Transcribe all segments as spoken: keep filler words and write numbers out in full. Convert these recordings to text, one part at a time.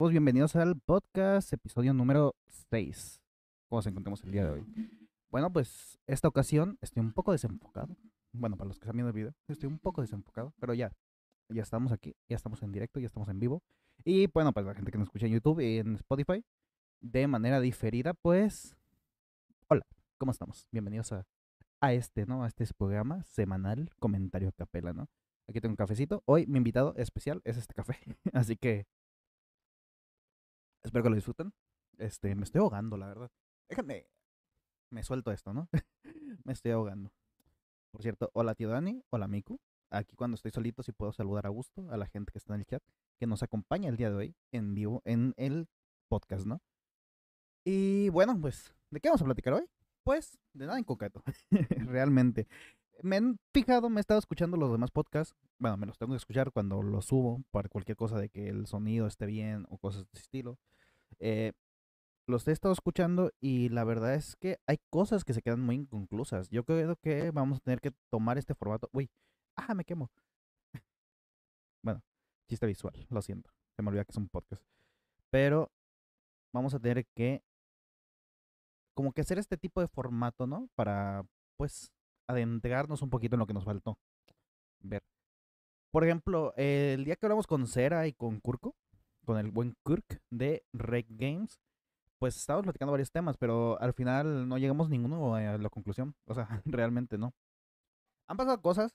Todos bienvenidos al podcast, episodio número seis. ¿Cómo nos encontramos el día de hoy? Bueno, pues esta ocasión estoy un poco desenfocado. Bueno, para los que están viendo el video, estoy un poco desenfocado, pero ya, ya estamos aquí, ya estamos en directo, ya estamos en vivo. Y bueno, pues la gente que nos escucha en YouTube y en Spotify, de manera diferida, pues, hola, ¿cómo estamos? Bienvenidos a, a este, ¿no? A este programa semanal, comentario a capela, ¿no? Aquí tengo un cafecito. Hoy mi invitado especial es este café, así que espero que lo disfruten. Este, me estoy ahogando, la verdad. Déjame, me suelto esto, ¿no? Me estoy ahogando. Por cierto, hola tío Dani, hola Miku. Aquí cuando estoy solito sí puedo saludar a gusto a la gente que está en el chat, que nos acompaña el día de hoy en vivo en el podcast, ¿no? Y bueno, pues, ¿de qué vamos a platicar hoy? Pues, de nada en concreto, realmente. Me han fijado, me he estado escuchando los demás podcasts. Bueno, me los tengo que escuchar cuando los subo para cualquier cosa de que el sonido esté bien o cosas de ese estilo. Eh, los he estado escuchando y la verdad es que hay cosas que se quedan muy inconclusas. Yo creo que vamos a tener que tomar este formato. Uy, ah, me quemo. Bueno, chiste visual, lo siento. Se me olvida que es un podcast. Pero vamos a tener que, como que hacer este tipo de formato, ¿no? Para, pues, adentrarnos un poquito en lo que nos faltó ver. Por ejemplo, el día que hablamos con Cera y con Kurko, con el buen Kurk de Reg Games, pues estábamos platicando varios temas, pero al final no llegamos ninguno a la conclusión. O sea, realmente no. Han pasado cosas.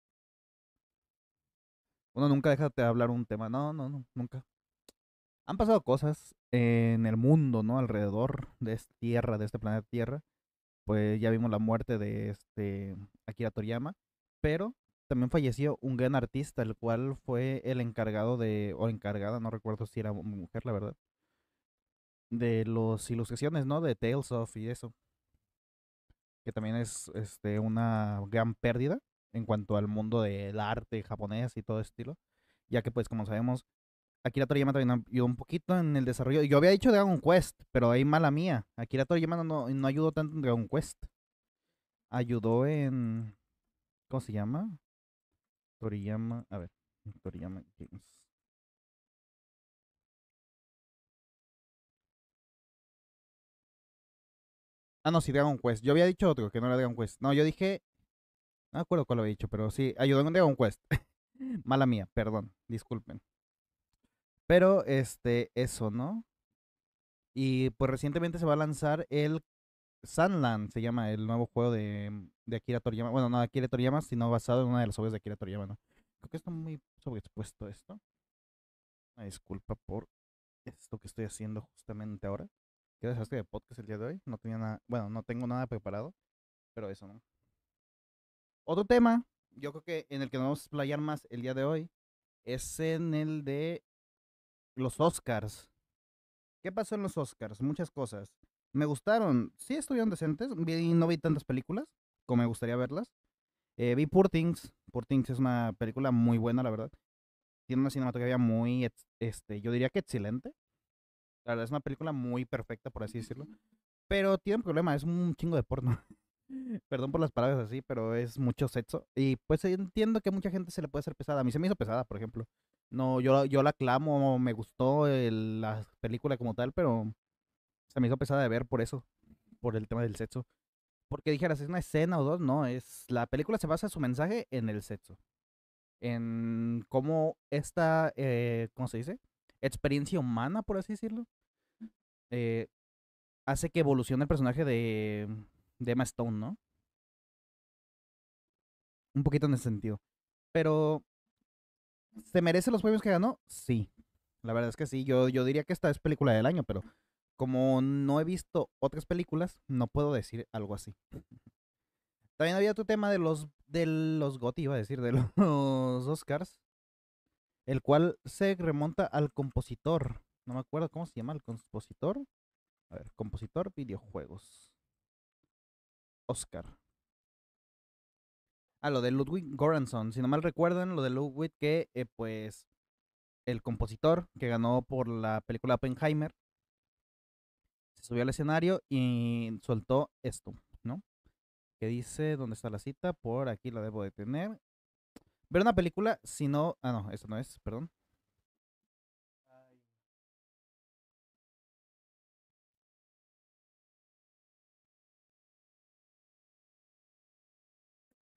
Uno nunca deja de hablar un tema. No, no, no, nunca. Han pasado cosas en el mundo, ¿no? Alrededor de esta tierra, de este planeta Tierra. Pues ya vimos la muerte de este Akira Toriyama, pero también falleció un gran artista, el cual fue el encargado de, o encargada, no recuerdo si era mujer, la verdad, de las ilustraciones, ¿no? De Tales of y eso, que también es este, una gran pérdida en cuanto al mundo del arte japonés y todo estilo, ya que pues como sabemos, Akira Toriyama también ayudó un poquito en el desarrollo. Yo había dicho Dragon Quest, pero ahí mala mía. Akira Toriyama no, no, no ayudó tanto en Dragon Quest. Ayudó en... ¿Cómo se llama? Toriyama... A ver. Toriyama Games. Ah, no, sí, Dragon Quest. Yo había dicho otro, que no era Dragon Quest. No, yo dije... No me acuerdo cuál había dicho, pero sí, ayudó en Dragon Quest. Mala mía, perdón, disculpen. Pero, este, eso, ¿no? Y pues recientemente se va a lanzar el Sunland, se llama el nuevo juego de, de Akira Toriyama. Bueno, no de Akira Toriyama, sino basado en una de las obras de Akira Toriyama, ¿no? Creo que está muy sobreexpuesto esto. Una disculpa por esto que estoy haciendo justamente ahora. ¿Qué desastre de podcast el día de hoy? No tenía nada, bueno, no tengo nada preparado, pero eso, ¿no? Otro tema, yo creo que en el que nos vamos a explayar más el día de hoy, es en el de los Oscars. ¿Qué pasó en los Oscars? Muchas cosas. Me gustaron, sí estuvieron decentes, vi, no vi tantas películas como me gustaría verlas. Eh, vi Poor Things, Poor Things es una película muy buena, la verdad. Tiene una cinematografía muy, ex- este, yo diría que excelente. La verdad es una película muy perfecta, por así decirlo. Pero tiene un problema, es un chingo de porno. Perdón por las palabras así, pero es mucho sexo. Y pues entiendo que a mucha gente se le puede hacer pesada. A mí se me hizo pesada, por ejemplo. No, yo, yo la aclamo, me gustó el- la película como tal, pero se me hizo pesada de ver por eso, por el tema del sexo. Porque dijeras, es una escena o dos, no, es la película se basa su mensaje en el sexo, en cómo esta, eh, ¿cómo se dice? Experiencia humana, por así decirlo, eh, hace que evolucione el personaje de, de Emma Stone, ¿no? Un poquito en ese sentido. Pero, ¿se merece los premios que ganó? Sí. La verdad es que sí. Yo, yo diría que esta es película del año, pero como no he visto otras películas, no puedo decir algo así. También había otro tema de los, de los GOTY, iba a decir, de los Oscars, el cual se remonta al compositor. No me acuerdo cómo se llama el compositor. A ver, compositor videojuegos. Oscar. Ah, lo de Ludwig Göransson. Si no mal recuerdan, lo de Ludwig que, eh, pues, el compositor que ganó por la película Oppenheimer se subió al escenario y soltó esto, ¿no? Que dice, ¿dónde está la cita? Por aquí la debo de tener. Ver una película, si no... Ah, no, esto no es, perdón.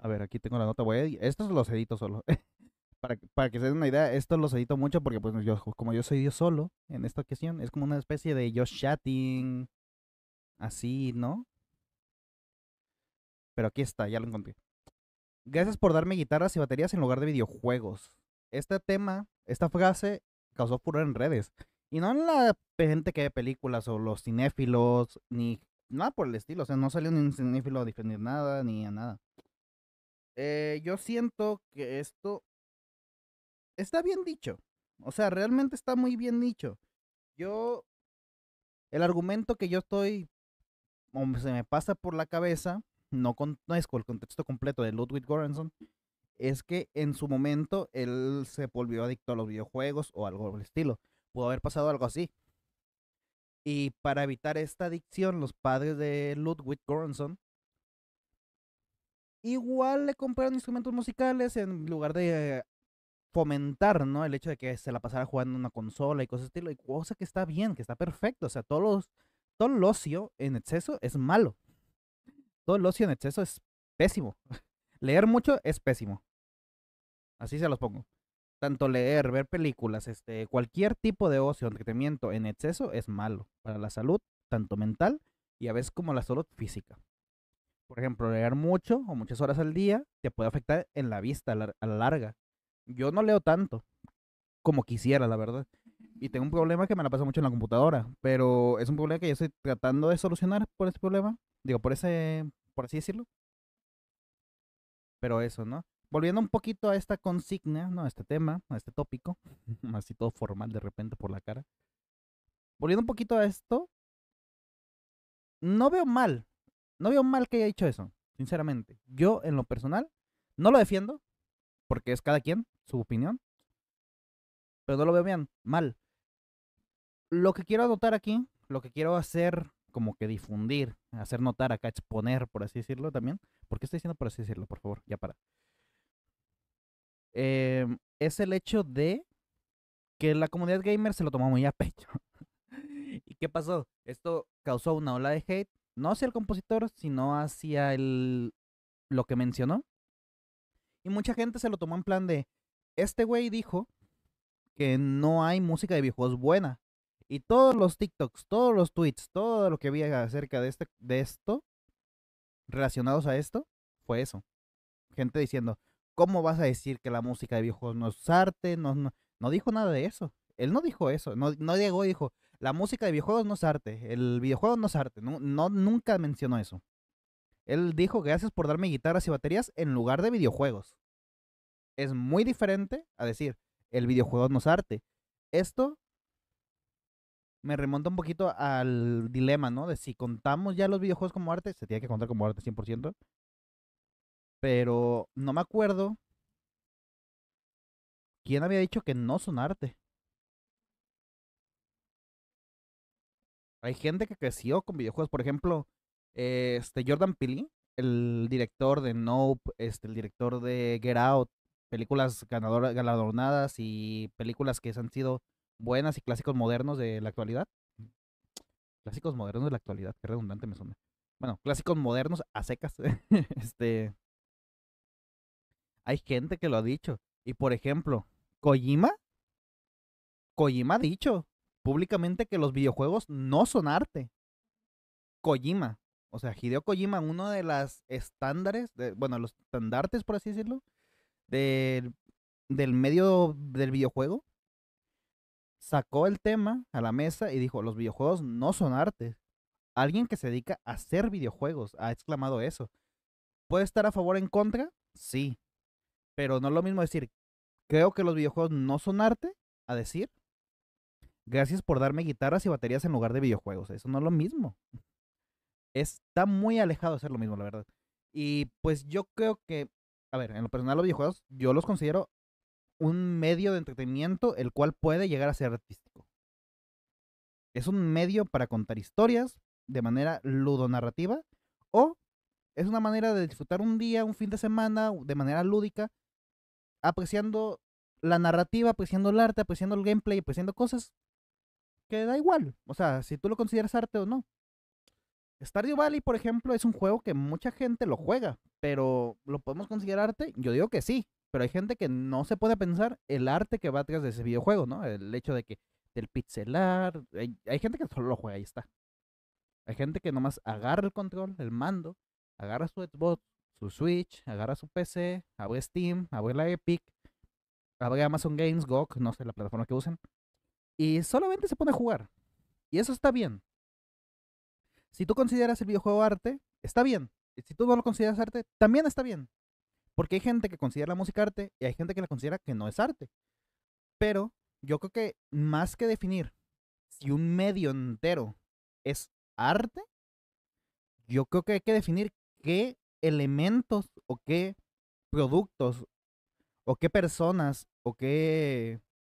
A ver, aquí tengo la nota. Voy a edi- estos los edito solo. Para, que- para que se den una idea, estos los edito mucho porque pues yo, como yo soy yo solo en esta ocasión, es como una especie de yo chatting, así, ¿no? Pero aquí está, ya lo encontré. Gracias por darme guitarras y baterías en lugar de videojuegos. Este tema, esta frase causó furor en redes. Y no en la gente que ve películas o los cinéfilos, ni nada por el estilo. O sea, no salió ni un cinéfilo a defender nada, ni a nada. Eh, yo siento que esto está bien dicho. O sea, realmente está muy bien dicho. Yo, el argumento que yo estoy, o se me pasa por la cabeza, no conozco el contexto completo de Ludwig Göransson, es que en su momento él se volvió adicto a los videojuegos o algo por el estilo. Pudo haber pasado algo así. Y para evitar esta adicción, los padres de Ludwig Göransson igual le compraron instrumentos musicales en lugar de eh, fomentar, ¿no? El hecho de que se la pasara jugando en una consola y cosas de estilo, y cosa que está bien, que está perfecto. O sea, todos los, todo el ocio en exceso es malo. Todo el ocio en exceso es pésimo. Leer mucho es pésimo. Así se los pongo. Tanto leer, ver películas, este, cualquier tipo de ocio, entretenimiento en exceso es malo para la salud, tanto mental y a veces como la salud física. Por ejemplo, leer mucho o muchas horas al día te puede afectar en la vista a la, a la larga. Yo no leo tanto como quisiera, la verdad. Y tengo un problema que me la pasa mucho en la computadora, pero es un problema que yo estoy tratando de solucionar por ese problema. Digo, por ese, por así decirlo. Pero eso, ¿no? Volviendo un poquito a esta consigna, ¿no? A este tema, a este tópico, así todo formal de repente por la cara. Volviendo un poquito a esto, no veo mal, no veo mal que haya hecho eso, sinceramente. Yo, en lo personal, no lo defiendo, porque es cada quien, su opinión, pero no lo veo bien, mal. Lo que quiero anotar aquí, lo que quiero hacer, como que difundir, hacer notar acá, exponer, por así decirlo también. ¿Por qué estoy diciendo por así decirlo? Por favor, ya para. Eh, es el hecho de que la comunidad gamer se lo tomó muy a pecho. ¿Y qué pasó? Esto causó una ola de hate, no hacia el compositor, sino hacia el, lo que mencionó. Y mucha gente se lo tomó en plan de, este güey dijo que no hay música de videojuegos buena. Y todos los TikToks, todos los tweets, todo lo que había acerca de, este, de esto, relacionados a esto, fue eso. Gente diciendo, ¿cómo vas a decir que la música de videojuegos no es arte? No, no, no dijo nada de eso. Él no dijo eso. No, no llegó y dijo, la música de videojuegos no es arte. El videojuego no es arte. No, no, nunca mencionó eso. Él dijo, gracias por darme guitarras y baterías en lugar de videojuegos. Es muy diferente a decir, el videojuego no es arte. Esto me remonta un poquito al dilema, ¿no? De si contamos ya los videojuegos como arte, se tiene que contar como arte cien por ciento. Pero no me acuerdo quién había dicho que no son arte. Hay gente que creció con videojuegos, por ejemplo, eh, este Jordan Peele, el director de Nope, este, el director de Get Out, películas ganadoras, galardonadas y películas que han sido buenas y clásicos modernos de la actualidad. Clásicos modernos de la actualidad, qué redundante me suena. Bueno, clásicos modernos a secas. este, hay gente que lo ha dicho. Y por ejemplo, Kojima, Kojima ha dicho públicamente que los videojuegos no son arte. Kojima, o sea, Hideo Kojima, uno de los estándares, de, bueno, los estandartes, por así decirlo, del, del medio del videojuego, sacó el tema a la mesa y dijo, los videojuegos no son arte. Alguien que se dedica a hacer videojuegos ha exclamado eso. ¿Puede estar a favor o en contra? Sí, pero no es lo mismo decir, creo que los videojuegos no son arte, a decir, gracias por darme guitarras y baterías en lugar de videojuegos. Eso no es lo mismo. Está muy alejado de ser lo mismo, la verdad. Y pues yo creo que, a ver, en lo personal los videojuegos yo los considero un medio de entretenimiento el cual puede llegar a ser artístico. Es un medio para contar historias de manera ludonarrativa o es una manera de disfrutar un día, un fin de semana de manera lúdica, apreciando la narrativa, apreciando el arte, apreciando el gameplay, apreciando cosas que da igual. O sea, si tú lo consideras arte o no. Stardew Valley, por ejemplo, es un juego que mucha gente lo juega, pero ¿lo podemos considerar arte? Yo digo que sí, pero hay gente que no se puede pensar el arte que va atrás de ese videojuego, ¿no? El hecho de que del pixelar, hay, hay gente que solo lo juega y está. Hay gente que nomás agarra el control, el mando, agarra su Xbox, su Switch, agarra su P C, abre Steam, abre la Epic, abre Amazon Games, G O G, no sé la plataforma que usen, y solamente se pone a jugar. Y eso está bien. Si tú consideras el videojuego arte, está bien. Y si tú no lo consideras arte, también está bien. Porque hay gente que considera la música arte y hay gente que la considera que no es arte. Pero yo creo que más que definir si un medio entero es arte, yo creo que hay que definir qué elementos o qué productos o qué personas o qué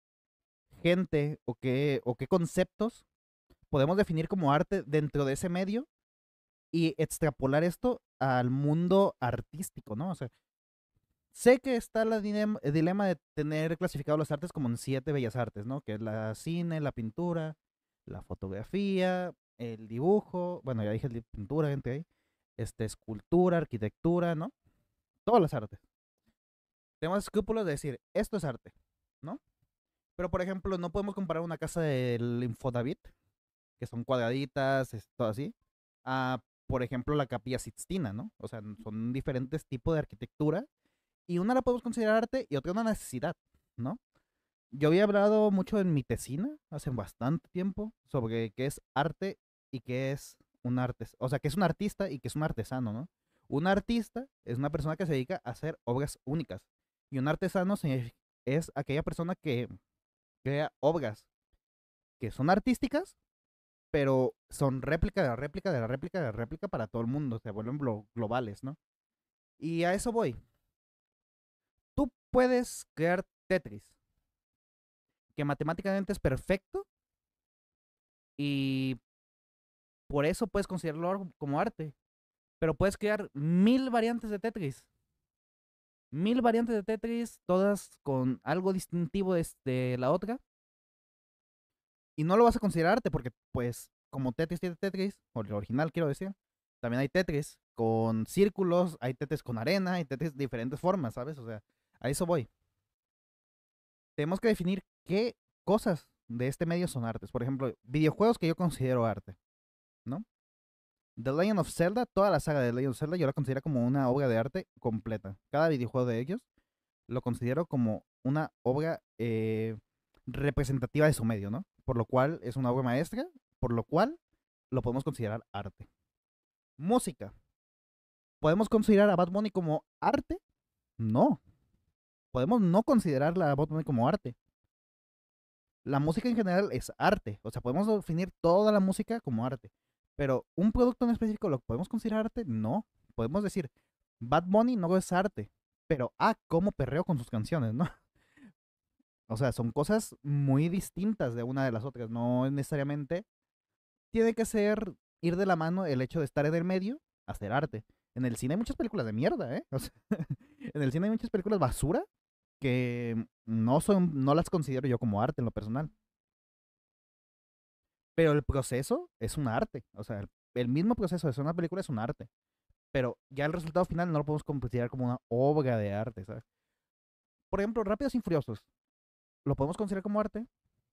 gente o qué, o qué conceptos podemos definir como arte dentro de ese medio y extrapolar esto al mundo artístico, ¿no? O sea, sé que está la dilema, el dilema de tener clasificado las artes como en siete bellas artes, ¿no? Que es la cine, la pintura, la fotografía, el dibujo, bueno, ya dije el pintura, gente ahí, este, escultura, arquitectura, ¿no? Todas las artes. Tenemos escrúpulos de decir, esto es arte, ¿no? Pero, por ejemplo, no podemos comparar una casa del Infonavit, que son cuadraditas, es todo así, a, por ejemplo, la Capilla Sixtina, ¿no? O sea, son diferentes tipos de arquitectura y una la podemos considerar arte y otra una necesidad, ¿no? Yo había hablado mucho en mi tesina hace bastante tiempo sobre qué es arte y qué es un artes, o sea, qué es un artista y qué es un artesano, ¿no? Un artista es una persona que se dedica a hacer obras únicas y un artesano se- es aquella persona que crea obras que son artísticas, pero son réplica de la réplica de la réplica de la réplica para todo el mundo, se vuelven glo- globales, ¿no? Y a eso voy. Tú puedes crear Tetris, que matemáticamente es perfecto y por eso puedes considerarlo como arte, pero puedes crear mil variantes de Tetris, mil variantes de Tetris, todas con algo distintivo de, de la otra, y no lo vas a considerar arte porque, pues, como Tetris tiene Tetris, o el original quiero decir, también hay Tetris con círculos, hay Tetris con arena, hay Tetris de diferentes formas, ¿sabes? O sea, a eso voy. Tenemos que definir qué cosas de este medio son artes. Por ejemplo, videojuegos que yo considero arte, ¿no? The Legend of Zelda, toda la saga de The Legend of Zelda, yo la considero como una obra de arte completa. Cada videojuego de ellos lo considero como una obra eh, representativa de su medio, ¿no? Por lo cual es una obra maestra, por lo cual lo podemos considerar arte. Música. ¿Podemos considerar a Bad Bunny como arte? No. Podemos no considerar a Bad Bunny como arte. La música en general es arte. O sea, podemos definir toda la música como arte. Pero un producto en específico lo podemos considerar arte? No. Podemos decir, Bad Bunny no es arte. Pero, ah, cómo perreo con sus canciones, ¿no? O sea, son cosas muy distintas de una de las otras. No necesariamente tiene que ser ir de la mano el hecho de estar en el medio, hacer arte. En el cine hay muchas películas de mierda, ¿eh? O sea, en el cine hay muchas películas basura que no son, no las considero yo como arte en lo personal. Pero el proceso es un arte. O sea, el, el mismo proceso de hacer una película es un arte. Pero ya el resultado final no lo podemos considerar como una obra de arte, ¿sabes? Por ejemplo, Rápidos y Furiosos. ¿Lo podemos considerar como arte?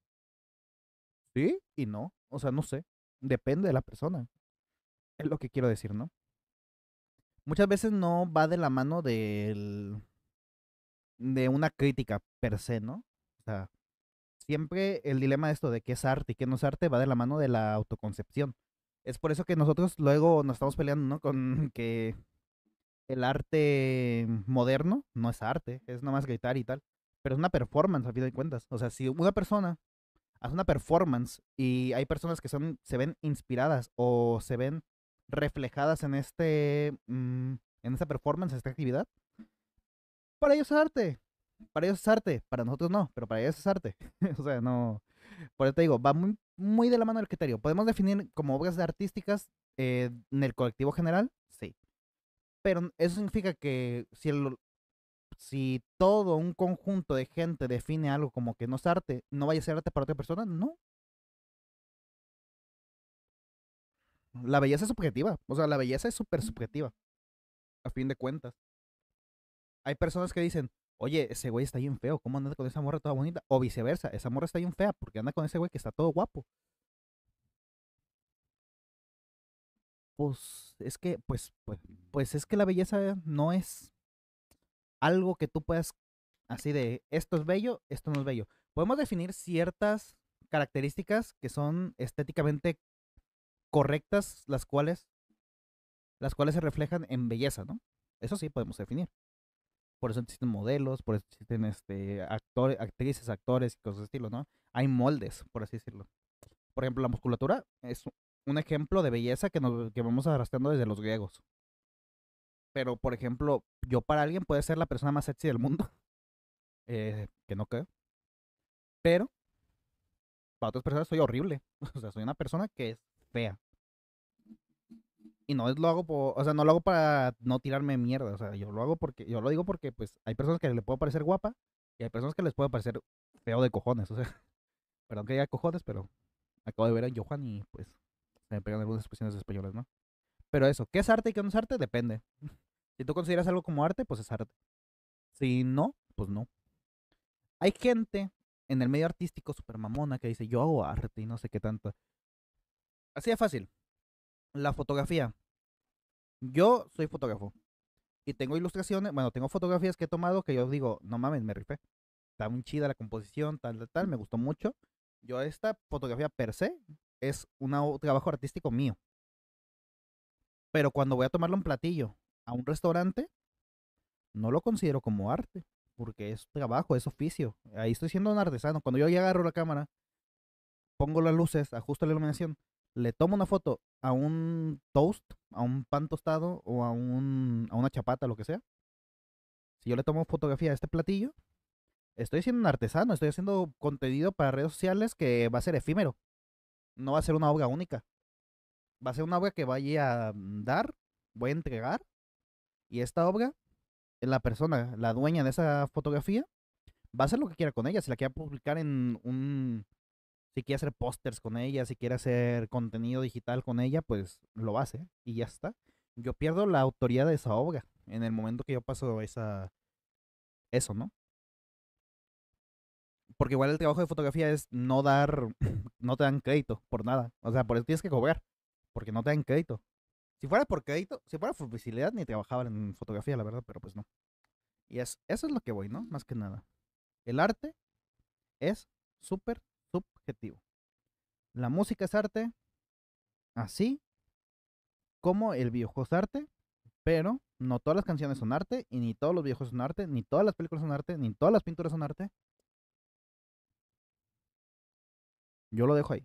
Sí y no. O sea, no sé. Depende de la persona. Es lo que quiero decir, ¿no? Muchas veces no va de la mano del, de una crítica per se, ¿no? O sea, siempre el dilema de esto de qué es arte y qué no es arte va de la mano de la autoconcepción. Es por eso que nosotros luego nos estamos peleando, ¿no? Con que el arte moderno no es arte, es nada más gritar y tal. Pero es una performance, a fin de cuentas. O sea, si una persona hace una performance y hay personas que son, se ven inspiradas o se ven reflejadas en este, mm, en esta performance, en esta actividad, para ellos es arte. Para ellos es arte, para nosotros no, pero para ellos es arte. O sea, no. Por eso te digo, va muy, muy de la mano del criterio. ¿Podemos definir como obras artísticas eh, en el colectivo general? Sí. Pero eso significa que si, el, si todo un conjunto de gente define algo como que no es arte, no vaya a ser arte para otra persona, no. La belleza es subjetiva. O sea, la belleza es súper subjetiva, a fin de cuentas. Hay personas que dicen, oye, ese güey está bien feo, ¿cómo anda con esa morra toda bonita? O viceversa, esa morra está bien fea porque anda con ese güey que está todo guapo. Pues es que, pues, pues, pues es que la belleza no es algo que tú puedas así de esto es bello, esto no es bello. Podemos definir ciertas características que son estéticamente correctas, las cuales, las cuales se reflejan en belleza, ¿no? Eso sí podemos definir. Por eso existen modelos, por eso existen este, actores, actrices, actores y cosas de estilo, ¿no? Hay moldes, por así decirlo. Por ejemplo, la musculatura es un ejemplo de belleza que, nos, que vamos arrastrando desde los griegos. Pero, por ejemplo, yo para alguien puede ser la persona más sexy del mundo, eh, que no creo, pero para otras personas soy horrible. O sea, soy una persona que es fea. Y no es lo hago por, o sea, no lo hago para no tirarme mierda, o sea, yo lo hago porque, yo lo digo porque pues hay personas que le puedo parecer guapa y hay personas que les puede parecer feo de cojones, o sea, perdón que diga cojones, pero acabo de ver a Johan y pues se me pegan algunas expresiones españolas, ¿no? Pero eso, ¿qué es arte y qué no es arte? Depende. Si tú consideras algo como arte, pues es arte. Si no, pues no. Hay gente en el medio artístico super mamona que dice, yo hago arte y no sé qué tanto. Así de fácil. La fotografía. Yo soy fotógrafo y tengo ilustraciones, bueno, tengo fotografías que he tomado que yo digo, no mames, me rifé. Está muy chida la composición, tal, tal, tal, me gustó mucho. Yo esta fotografía per se es una- un trabajo artístico mío. Pero cuando voy a tomarle un platillo a un restaurante, no lo considero como arte, porque es trabajo, es oficio. Ahí estoy siendo un artesano. Cuando yo ya agarro la cámara, pongo las luces, ajusto la iluminación, le tomo una foto a un toast, a un pan tostado o a, un, a una chapata, lo que sea. Si yo le tomo fotografía a este platillo, estoy siendo un artesano, estoy haciendo contenido para redes sociales que va a ser efímero. No va a ser una obra única. Va a ser una obra que vaya a dar, voy a entregar, y esta obra, la persona, la dueña de esa fotografía, va a hacer lo que quiera con ella. Si la quiere publicar en un, si quiere hacer pósters con ella, si quiere hacer contenido digital con ella, pues lo hace y ya está. Yo pierdo la autoría de esa obra en el momento que yo paso esa, eso, ¿no? Porque igual el trabajo de fotografía es no dar, no te dan crédito por nada. O sea, por eso tienes que cobrar, porque no te dan crédito. Si fuera por crédito, si fuera por publicidad, ni trabajaba en fotografía, la verdad, pero pues no. Y es, eso es lo que voy, ¿no? Más que nada. El arte es súper subjetivo. La música es arte, así como el videojuego es arte, pero no todas las canciones son arte, y ni todos los videojuegos son arte, ni todas las películas son arte, ni todas las pinturas son arte. Yo lo dejo ahí.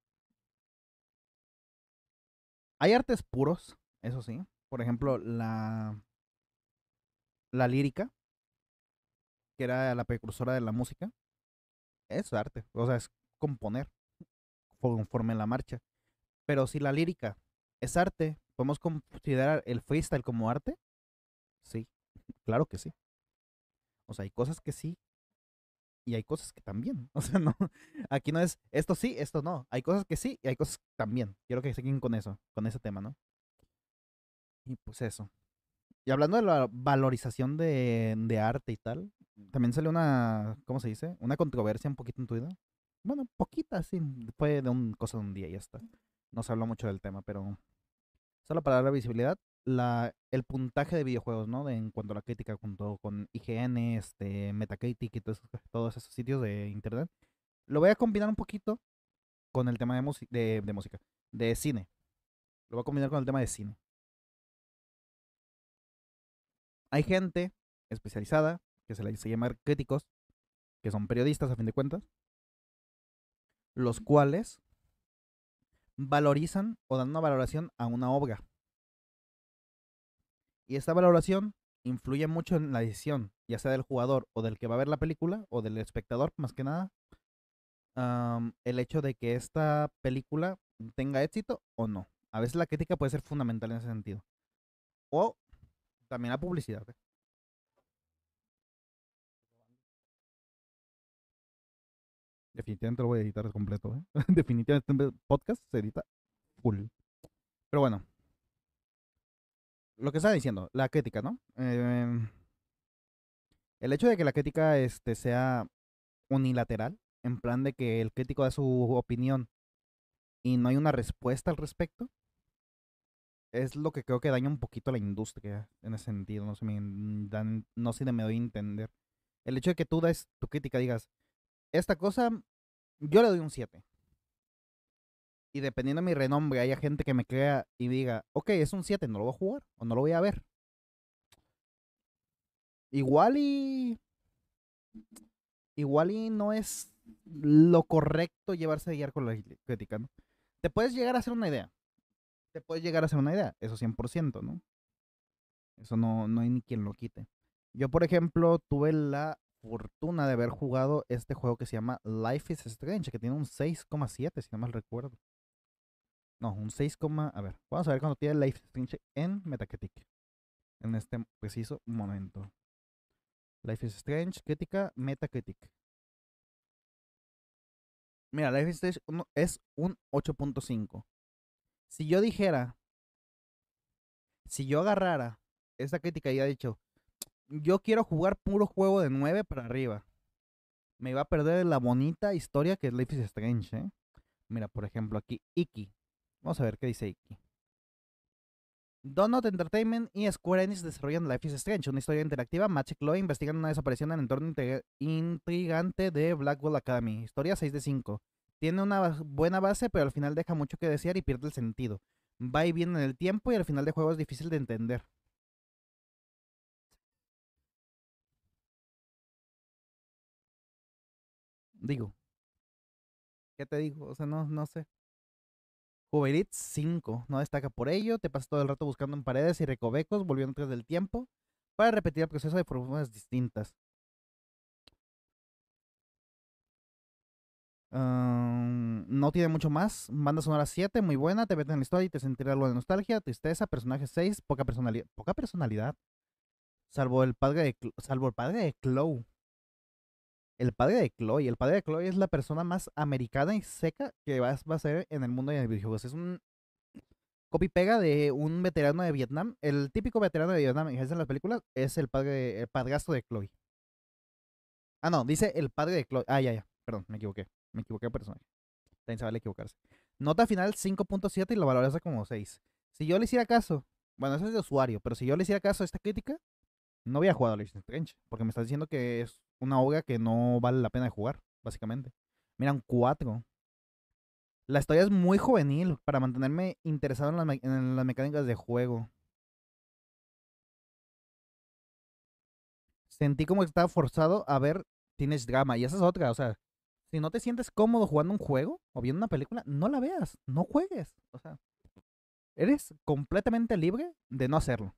Hay artes puros, eso sí. Por ejemplo, la, la lírica, que era la precursora de la música, es arte. O sea, es componer conforme la marcha. Pero si la lírica es arte, ¿podemos considerar el freestyle como arte? Sí, claro que sí. O sea, hay cosas que sí y hay cosas que también. O sea, no, aquí no es esto sí, esto no. Hay cosas que sí y hay cosas que también. Quiero que siguen con eso, con ese tema, ¿no? Y pues eso. Y hablando de la valorización de, de arte y tal, también salió una, ¿cómo se dice? Una controversia un poquito en Twitter. Bueno, poquita, sí. Fue de un cosa de un día y ya está. No se habló mucho del tema, pero solo para dar la visibilidad, la, el puntaje de videojuegos, ¿no? De, en cuanto a la crítica, junto con I G N, este, Metacritic y todos, esos- todos esos sitios de internet. Lo voy a combinar un poquito con el tema de, música de, de música, de cine. Lo voy a combinar con el tema de cine. Hay gente especializada, que se le dice llamar críticos, que son periodistas a fin de cuentas, los cuales valorizan o dan una valoración a una obra. Y esta valoración influye mucho en la decisión, ya sea del jugador o del que va a ver la película, o del espectador más que nada, am, el hecho de que esta película tenga éxito o no. A veces la crítica puede ser fundamental en ese sentido. O también la publicidad. ¿Eh? Definitivamente lo voy a editar completo. ¿Eh? Definitivamente el podcast se edita full. Pero bueno, lo que estaba diciendo, la crítica, ¿no? Eh, el hecho de que la crítica este, sea unilateral, en plan de que el crítico da su opinión y no hay una respuesta al respecto, es lo que creo que daña un poquito a la industria en ese sentido. No sé, me dan, no sé si me doy a entender. El hecho de que tú des tu crítica, digas, esta cosa, yo le doy un siete. Y dependiendo de mi renombre, haya gente que me crea y diga, ok, es un siete, no lo voy a jugar o no lo voy a ver. Igual y. Igual y no es lo correcto llevarse a guiar con la crítica, ¿no? Te puedes llegar a hacer una idea. Te puedes llegar a hacer una idea, eso cien por ciento, ¿no? Eso no, no hay ni quien lo quite. Yo, por ejemplo, tuve la fortuna de haber jugado este juego que se llama Life is Strange, que tiene un seis coma siete, si no mal recuerdo. No, un seis, a ver, vamos a ver cuánto tiene Life is Strange en Metacritic. En este preciso momento. Life is Strange, crítica, Metacritic. Mira, Life is Strange es un ocho punto cinco. Si yo dijera, si yo agarrara esta crítica y ha dicho, yo quiero jugar puro juego de nueve para arriba, me iba a perder la bonita historia que es Life is Strange, ¿eh? Mira, por ejemplo, aquí, Iki. Vamos a ver qué dice Iki. Donut Entertainment y Square Enix desarrollan Life is Strange, una historia interactiva. Magic Law investigan una desaparición en el entorno intrigante de Blackwell Academy. Historia seis de cinco. Tiene una buena base, pero al final deja mucho que desear y pierde el sentido. Va y viene en el tiempo y al final de juego es difícil de entender. Digo, ¿qué te digo? O sea, no, no sé. Uber Eats cinco. No destaca por ello. Te pasas todo el rato buscando en paredes y recovecos, volviendo atrás del tiempo, para repetir el proceso de formas distintas. Um, no tiene mucho más. Banda sonora siete, muy buena. Te mete en la historia y te sentirá algo de nostalgia, tristeza. Personaje seis, poca personalidad. Poca personalidad. Salvo el padre de, salvo el padre de Chloe. El padre de Chloe. El padre de Chloe es la persona más americana y seca que vas, va a ser en el mundo de videojuegos. Es un copy-pega de un veterano de Vietnam. El típico veterano de Vietnam que es en las películas es el padre, el padrastro de Chloe. Ah, no, dice el padre de Chloe. Ah, ya, ya. Perdón, me equivoqué. Me equivoqué de personaje. También se vale equivocarse. Nota final cinco punto siete y lo valoraste como seis. Si yo le hiciera caso, bueno, eso es de usuario, pero si yo le hiciera caso a esta crítica, no hubiera jugado a Life is Strange, porque me estás diciendo que es una obra que no vale la pena de jugar, básicamente. Mira, un cuatro. La historia es muy juvenil para mantenerme interesado en las, me en las mecánicas de juego. Sentí como que estaba forzado a ver Teenage Drama, y esa es otra, o sea, si no te sientes cómodo jugando un juego o viendo una película, no la veas, no juegues. O sea, eres completamente libre de no hacerlo.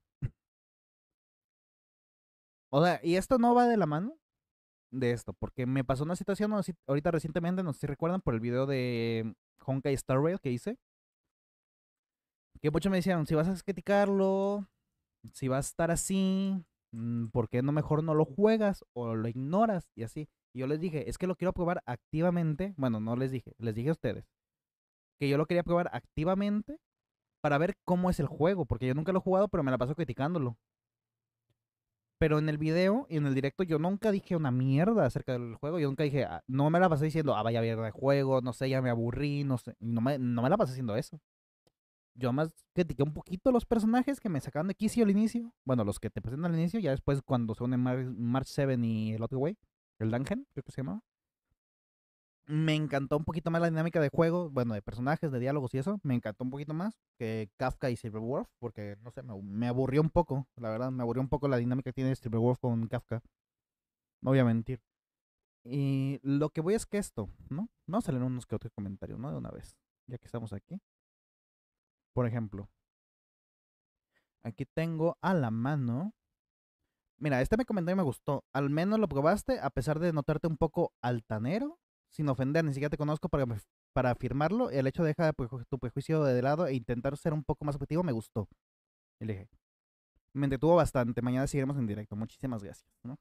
O sea, y esto no va de la mano de esto, porque me pasó una situación ahorita recientemente, no sé si recuerdan, por el video de Honkai Star Rail que hice, que muchos me decían, si vas a criticarlo, si vas a estar así, mm, ¿por qué no mejor no lo juegas o lo ignoras? Y así. Y yo les dije, es que lo quiero probar activamente. Bueno, no les dije, les dije a ustedes, que yo lo quería probar activamente para ver cómo es el juego, porque yo nunca lo he jugado, pero me la paso criticándolo. Pero en el video y en el directo yo nunca dije una mierda acerca del juego. Yo nunca dije, ah, no me la pasé diciendo, ah, vaya mierda de juego, no sé, ya me aburrí, no sé. No me, no me la pasé haciendo eso. Yo más critiqué un poquito los personajes que me sacaban de quicio al inicio. Bueno, los que te presentan al inicio, ya después cuando se unen Mar March siete y el otro güey, el Dungeon, creo que se llamaba. Me encantó un poquito más la dinámica de juego, bueno, de personajes, de diálogos y eso. Me encantó un poquito más que Kafka y Silverwolf, porque no sé, me, me aburrió un poco, la verdad, me aburrió un poco la dinámica que tiene Silverwolf con Kafka. No voy a mentir. Y lo que voy es que esto, ¿no? Vamos a leer unos que otros comentarios, ¿no? De una vez, ya que estamos aquí. Por ejemplo, aquí tengo a la mano. Mira, este me comentó y me gustó. Al menos lo probaste, a pesar de notarte un poco altanero, sin ofender, ni siquiera te conozco para, para afirmarlo. El hecho de dejar tu prejuicio de lado e intentar ser un poco más objetivo me gustó. Y le dije, me entretuvo bastante. Mañana seguiremos en directo. Muchísimas gracias, ¿no?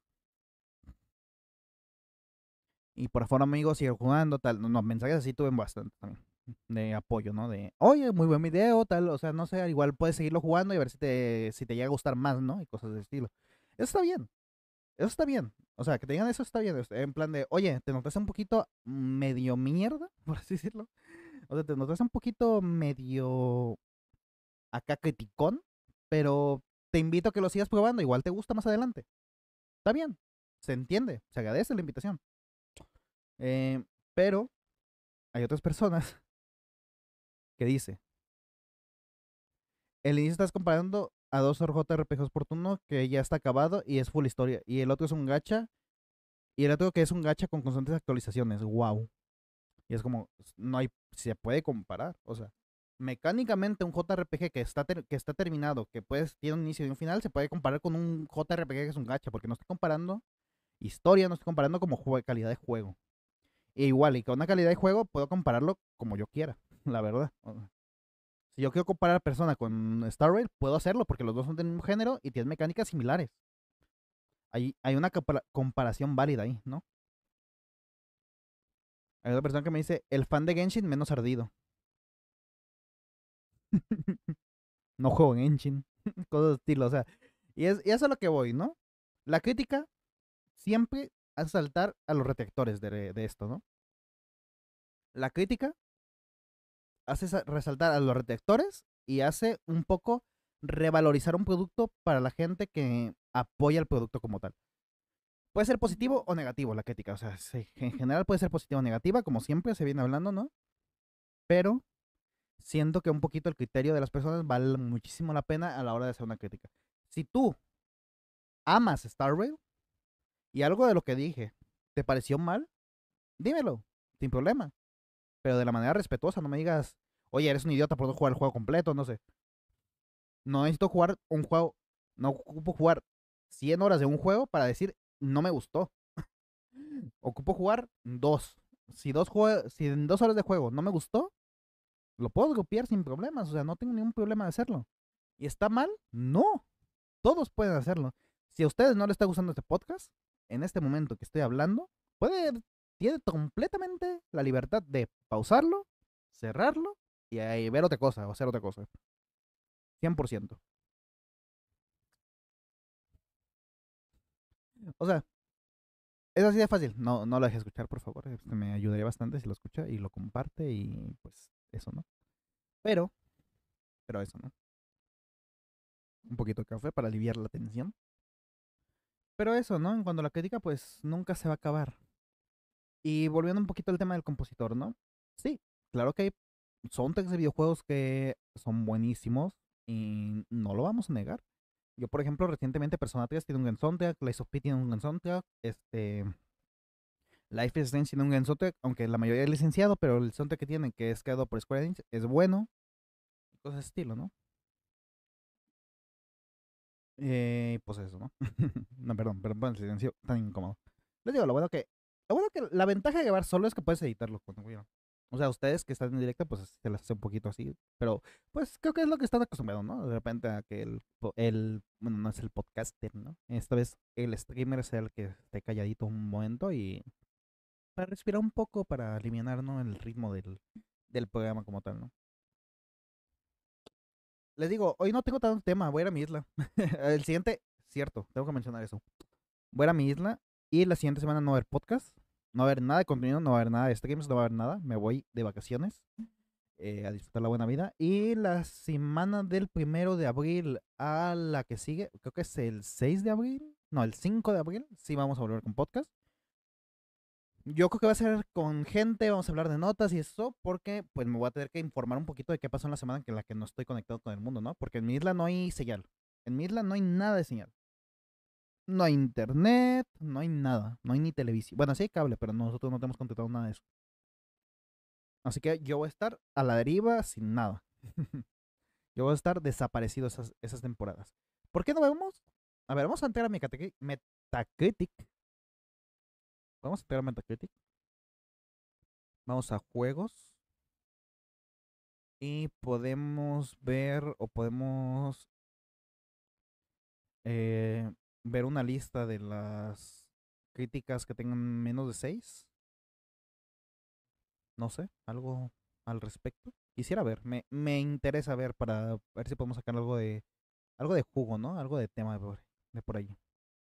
Y por favor, amigos, sigue jugando, tal. No, no, mensajes así tuve bastante también. de apoyo, ¿no? De, oye, muy buen video, tal, o sea, no sé, igual puedes seguirlo jugando y a ver si te, si te llega a gustar más, ¿no? Y cosas de estilo. Eso está bien, eso está bien. O sea, que te digan eso está bien. En plan de, oye, te notas un poquito medio mierda, por así decirlo. O sea, te notas un poquito medio acá criticón, pero te invito a que lo sigas probando, igual te gusta más adelante. Está bien, se entiende, se agradece la invitación. Eh, pero hay otras personas que dice, el inicio estás comparando a dos J R P Gs por turno que ya está acabado y es full historia. Y el otro es un gacha. Y el otro que es un gacha con constantes actualizaciones. Wow. Y es como, no hay, se puede comparar. O sea, mecánicamente un J R P G que está, ter- que está terminado, que pues tiene un inicio y un final, se puede comparar con un J R P G que es un gacha, porque no estoy comparando historia, no estoy comparando como jue- calidad de juego. E igual, y con una calidad de juego puedo compararlo como yo quiera, la verdad. O sea, si yo quiero comparar a Persona con Star Rail, puedo hacerlo porque los dos son del mismo género y tienen mecánicas similares. Hay, hay una compara- comparación válida ahí, ¿no? Hay otra persona que me dice, el fan de Genshin menos ardido. No juego en Genshin. Cosas de estilo, o sea. Y, es, y eso es a lo que voy, ¿no? La crítica siempre hace saltar a los retractores de, de esto, ¿no? La crítica hace sa- resaltar a los retractores y hace un poco revalorizar un producto para la gente que apoya el producto como tal. Puede ser positivo o negativo la crítica, o sea, sí, en general puede ser positiva o negativa, como siempre se viene hablando, ¿no? Pero siento que un poquito el criterio de las personas vale muchísimo la pena a la hora de hacer una crítica. Si tú amas Star Rail y algo de lo que dije te pareció mal, dímelo, sin problema, pero de la manera respetuosa, no me digas, oye, eres un idiota por no jugar el juego completo, no sé. No necesito jugar un juego, no ocupo jugar cien horas de un juego para decir, no me gustó. Ocupo jugar dos. Si, dos jue si en dos horas de juego no me gustó, lo puedo copiar sin problemas, o sea, no tengo ningún problema de hacerlo. ¿Y está mal? No, todos pueden hacerlo. Si a ustedes no les está gustando este podcast, en este momento que estoy hablando, puede, tiene completamente la libertad de pausarlo, cerrarlo y ahí ver otra cosa o hacer otra cosa. Cien por ciento. O sea, es así de fácil. No, no lo dejes escuchar, por favor. Este, me ayudaría bastante si lo escucha y lo comparte y pues eso, ¿no? Pero, pero eso, ¿no? Un poquito de café para aliviar la tensión. Pero eso, ¿no? En cuanto a la crítica, pues nunca se va a acabar. Y volviendo un poquito al tema del compositor, ¿no? Sí, claro que hay soundtracks de videojuegos que son buenísimos y no lo vamos a negar. Yo, por ejemplo, recientemente Persona tres tiene un buen soundtrack, Lies of P tiene un buen soundtrack, este, Life is Strange tiene un buen soundtrack, aunque la mayoría es licenciado, pero el soundtrack que tienen, que es creado por Square Enix, es bueno, cosas de estilo, ¿no? Eh, pues eso, ¿no? No, perdón, perdón por el silencio tan incómodo. Les digo, lo bueno que, lo bueno que la ventaja de grabar solo es que puedes editarlo cuando quieras. O sea, ustedes que están en directo, pues se les hace un poquito así. Pero, pues creo que es lo que están acostumbrados, ¿no? De repente a que el, po- el bueno, no es el podcaster, ¿no? Esta vez el streamer es el que esté calladito un momento y para respirar un poco, para eliminar, ¿no? El ritmo del, del programa como tal, ¿no? Les digo, hoy no tengo tanto tema, voy a ir a mi isla. El siguiente, cierto, tengo que mencionar eso. Voy a ir a mi isla y la siguiente semana no va a haber podcast, no va a haber nada de contenido, no va a haber nada de streams, no va a haber nada. Me voy de vacaciones eh, a disfrutar la buena vida. Y la semana del primero de abril a la que sigue, creo que es el seis de abril, no, el cinco de abril, sí vamos a volver con podcast. Yo creo que va a ser con gente, vamos a hablar de notas y eso, porque pues me voy a tener que informar un poquito de qué pasó en la semana en la que no estoy conectado con el mundo, ¿no? Porque en mi isla no hay señal. En mi isla no hay nada de señal. No hay internet, no hay nada, no hay ni televisión. Bueno, sí hay cable, pero nosotros no tenemos contratado nada de eso. Así que yo voy a estar a la deriva sin nada. Yo voy a estar desaparecido esas, esas temporadas. ¿Por qué no vemos? A ver, vamos a entrar a Metacritic. Metacritic. Vamos a entrar a Metacritic. Vamos a juegos. Y podemos ver o podemos eh, ver una lista de las críticas que tengan menos de seis. No sé, algo. al respecto. Quisiera ver, me, me interesa ver para ver si podemos sacar algo de algo de jugo, ¿no? Algo de tema de por, de por allí.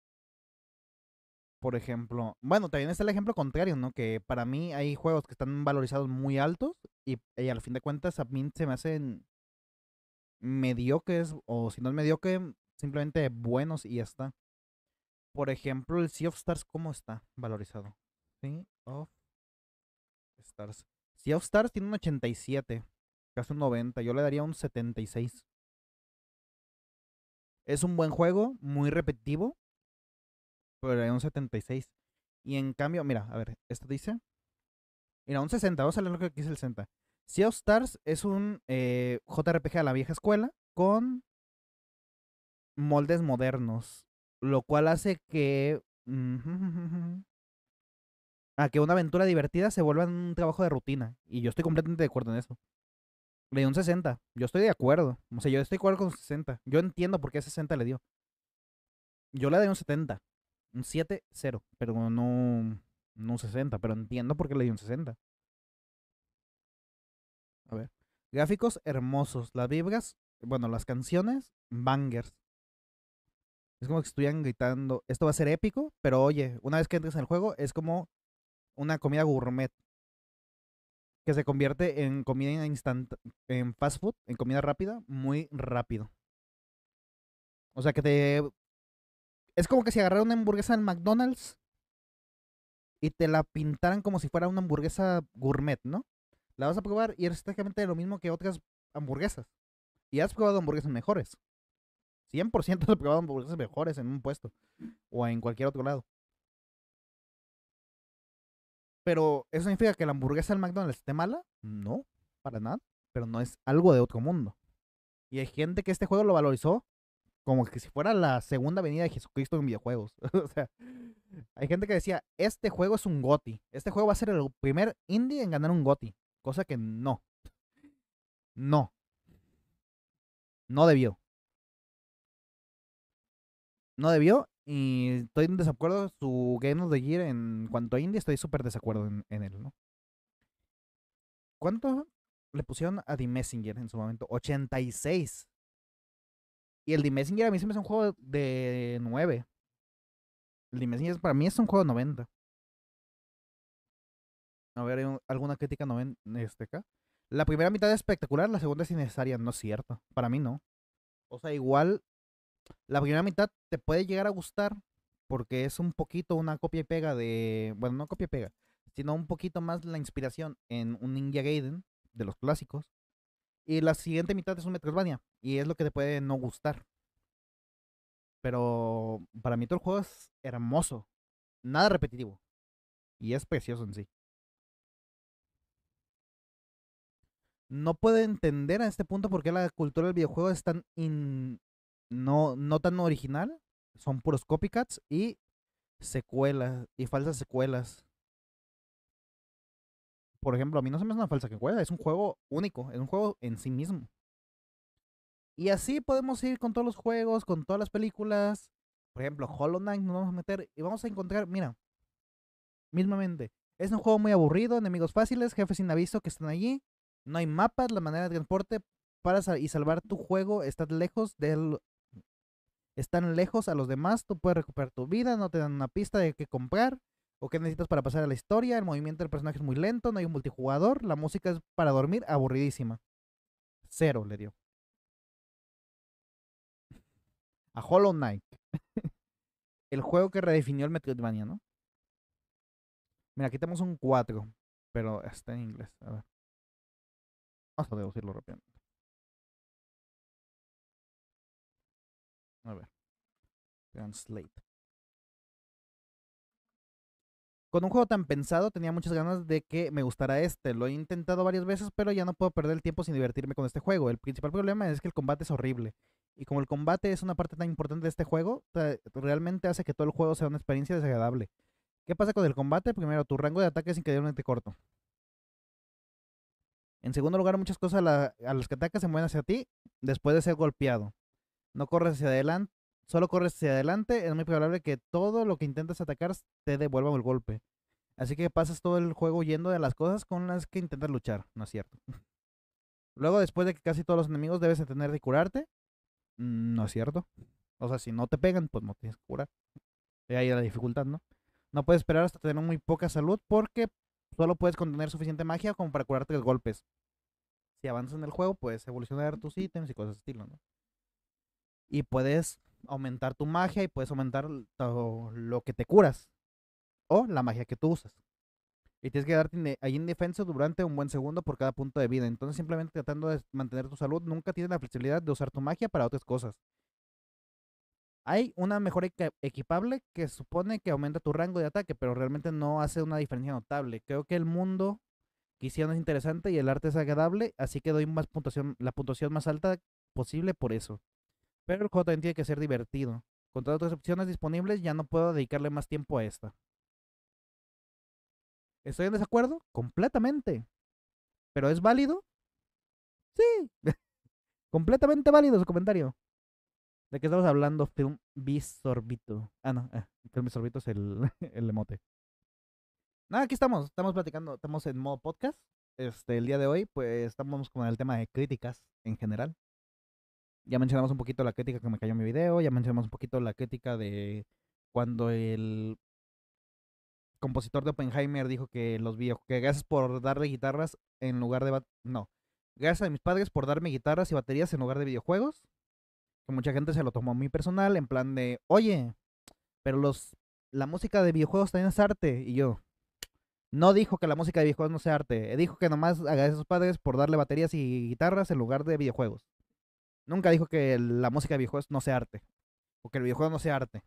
Por ejemplo, bueno, también está el ejemplo contrario, ¿no? Que para mí hay juegos que están valorizados muy altos y, y al fin de cuentas a mí se me hacen mediocres o si no es mediocre, simplemente buenos y ya está. Por ejemplo, el Sea of Stars, ¿cómo está valorizado? Sea of Stars. Sea of Stars tiene un ochenta y siete, casi un noventa. Yo le daría un setenta y seis. Es un buen juego, muy repetitivo, pero le daría un setenta y seis. Y en cambio, mira, a ver, esto dice. Mira, un sesenta. Vamos a leer lo que dice el sesenta. Sea of Stars es un eh, J R P G a la vieja escuela con moldes modernos, lo cual hace que a que una aventura divertida se vuelva un trabajo de rutina. Y yo estoy completamente de acuerdo en eso. Le dio un sesenta. Yo estoy de acuerdo. O sea, yo estoy de acuerdo con sesenta. Yo entiendo por qué sesenta le dio. Yo le doy un setenta. Un siete cero. Pero no, no un sesenta. Pero entiendo por qué le dio un sesenta. A ver. Gráficos hermosos. Las vibras, bueno, las canciones, bangers. Es como que estuvieran gritando, esto va a ser épico, pero oye, una vez que entres en el juego, es como una comida gourmet que se convierte en comida instant, en fast food, en comida rápida, muy rápido. O sea que te... Es como que si agarraran una hamburguesa en McDonald's y te la pintaran como si fuera una hamburguesa gourmet, ¿no? La vas a probar y es exactamente lo mismo que otras hamburguesas. Y has probado hamburguesas mejores. cien por ciento has probado hamburguesas mejores en un puesto o en cualquier otro lado. Pero ¿eso significa que la hamburguesa del McDonald's esté mala? No, para nada. Pero no es algo de otro mundo. Y hay gente que este juego lo valorizó como que si fuera la segunda venida de Jesucristo en videojuegos. O sea, hay gente que decía, este juego es un GOTY. Este juego va a ser el primer indie en ganar un GOTY. Cosa que no. No. No debió. No debió. Y estoy en desacuerdo. Su Game of the Year en cuanto a indie, estoy súper desacuerdo en, en él, ¿no? ¿Cuánto le pusieron a The Messenger en su momento? ochenta y seis. Y el The Messenger a mí se me hace un juego de nueve. El The Messenger para mí es un juego de noventa. A ver, ¿hay un- alguna crítica noven este acá? La primera mitad es espectacular, la segunda es innecesaria. No es cierto. Para mí no. O sea, igual la primera mitad te puede llegar a gustar porque es un poquito una copia y pega de... Bueno, no copia y pega, sino un poquito más la inspiración en un Ninja Gaiden de los clásicos. Y la siguiente mitad es un Metroidvania. Y es lo que te puede no gustar. Pero para mí todo el juego es hermoso. Nada repetitivo. Y es precioso en sí. No puedo entender a este punto por qué la cultura del videojuego es tan in- no, no tan original. Son puros copycats y secuelas y falsas secuelas. Por ejemplo, a mí no se me hace una falsa secuela, es un juego único, es un juego en sí mismo. Y así podemos ir con todos los juegos, con todas las películas. Por ejemplo, Hollow Knight nos vamos a meter y vamos a encontrar, mira, mismamente, es un juego muy aburrido, enemigos fáciles, jefes sin aviso que están allí, no hay mapas, la manera de transporte para sal y salvar tu juego está lejos del están lejos a los demás, tú puedes recuperar tu vida, no te dan una pista de qué comprar o qué necesitas para pasar a la historia, el movimiento del personaje es muy lento, no hay un multijugador, la música es para dormir, aburridísima. Cero le dio. A Hollow Knight, el juego que redefinió el Metroidvania, ¿no? Mira, aquí tenemos un cuatro, pero está en inglés. A ver, vamos a deducirlo rápidamente. A ver, translate. Con un juego tan pensado tenía muchas ganas de que me gustara este. Lo he intentado varias veces, pero ya no puedo perder el tiempo sin divertirme con este juego. El principal problema es que el combate es horrible. Y como el combate es una parte tan importante de este juego, te- realmente hace que todo el juego sea una experiencia desagradable. ¿Qué pasa con el combate? Primero, tu rango de ataque es increíblemente corto. En segundo lugar, muchas cosas a, la- a las que atacas se mueven hacia ti después de ser golpeado. No corres hacia adelante, solo corres hacia adelante. Es muy probable que todo lo que intentas atacar te devuelva el golpe. Así que pasas todo el juego huyendo de las cosas con las que intentas luchar, ¿no es cierto? Luego, después de que casi todos los enemigos debes de tener de curarte, mm, no es cierto. O sea, si no te pegan, pues no tienes que curar. Y ahí la dificultad, ¿no? No puedes esperar hasta tener muy poca salud porque solo puedes contener suficiente magia como para curarte los golpes. Si avanzas en el juego, puedes evolucionar tus ítems y cosas de estilo, ¿no? Y puedes aumentar tu magia y puedes aumentar todo lo que te curas o la magia que tú usas. Y tienes que quedarte ahí indefenso durante un buen segundo por cada punto de vida. Entonces, simplemente tratando de mantener tu salud, nunca tienes la flexibilidad de usar tu magia para otras cosas. Hay una mejora equi- equipable que supone que aumenta tu rango de ataque, pero realmente no hace una diferencia notable. Creo que el mundo que hicieron es interesante y el arte es agradable, así que doy más puntuación, la puntuación más alta posible por eso. Pero el juego también tiene que ser divertido. Con todas las opciones disponibles, ya no puedo dedicarle más tiempo a esta. ¿Estoy en desacuerdo? Completamente. ¿Pero es válido? Sí. Completamente válido su comentario. ¿De qué estamos hablando? Film Bisorbito. Ah, no. Eh, Film Bisorbito es el, el emote. Nada, aquí estamos. Estamos platicando. Estamos en modo podcast. Este, el día de hoy, pues estamos con el tema de críticas en general. Ya mencionamos un poquito la crítica que me cayó en mi video. Ya mencionamos un poquito la crítica de cuando el compositor de Oppenheimer dijo que los video, que gracias por darle guitarras en lugar de... No. Gracias a mis padres por darme guitarras y baterías en lugar de videojuegos. Que mucha gente se lo tomó muy personal, en plan de, oye, pero los la música de videojuegos también es arte. Y yo, no dijo que la música de videojuegos no sea arte. Dijo que nomás agradece a sus padres por darle baterías y guitarras en lugar de videojuegos. Nunca dijo que la música de videojuegos no sea arte. O que el videojuego no sea arte.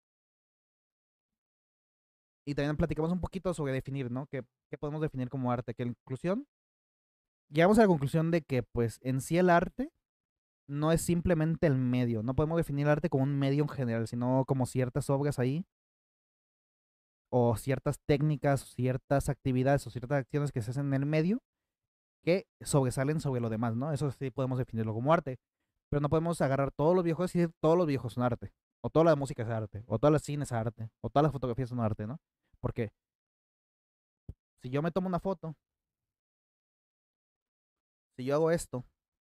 Y también platicamos un poquito sobre definir, ¿no? ¿Qué, qué podemos definir como arte? Que la inclusión. Llegamos a la conclusión de que, pues, en sí el arte no es simplemente el medio. No podemos definir el arte como un medio en general, sino como ciertas obras ahí o ciertas técnicas, ciertas actividades o ciertas acciones que se hacen en el medio que sobresalen sobre lo demás, ¿no? Eso sí podemos definirlo como arte. Pero no podemos agarrar todos los videojuegos y decir todos los videojuegos son arte. O toda la música es arte. O todas las cines es arte. O todas las fotografías son arte, ¿no? Porque si yo me tomo una foto, si yo hago esto,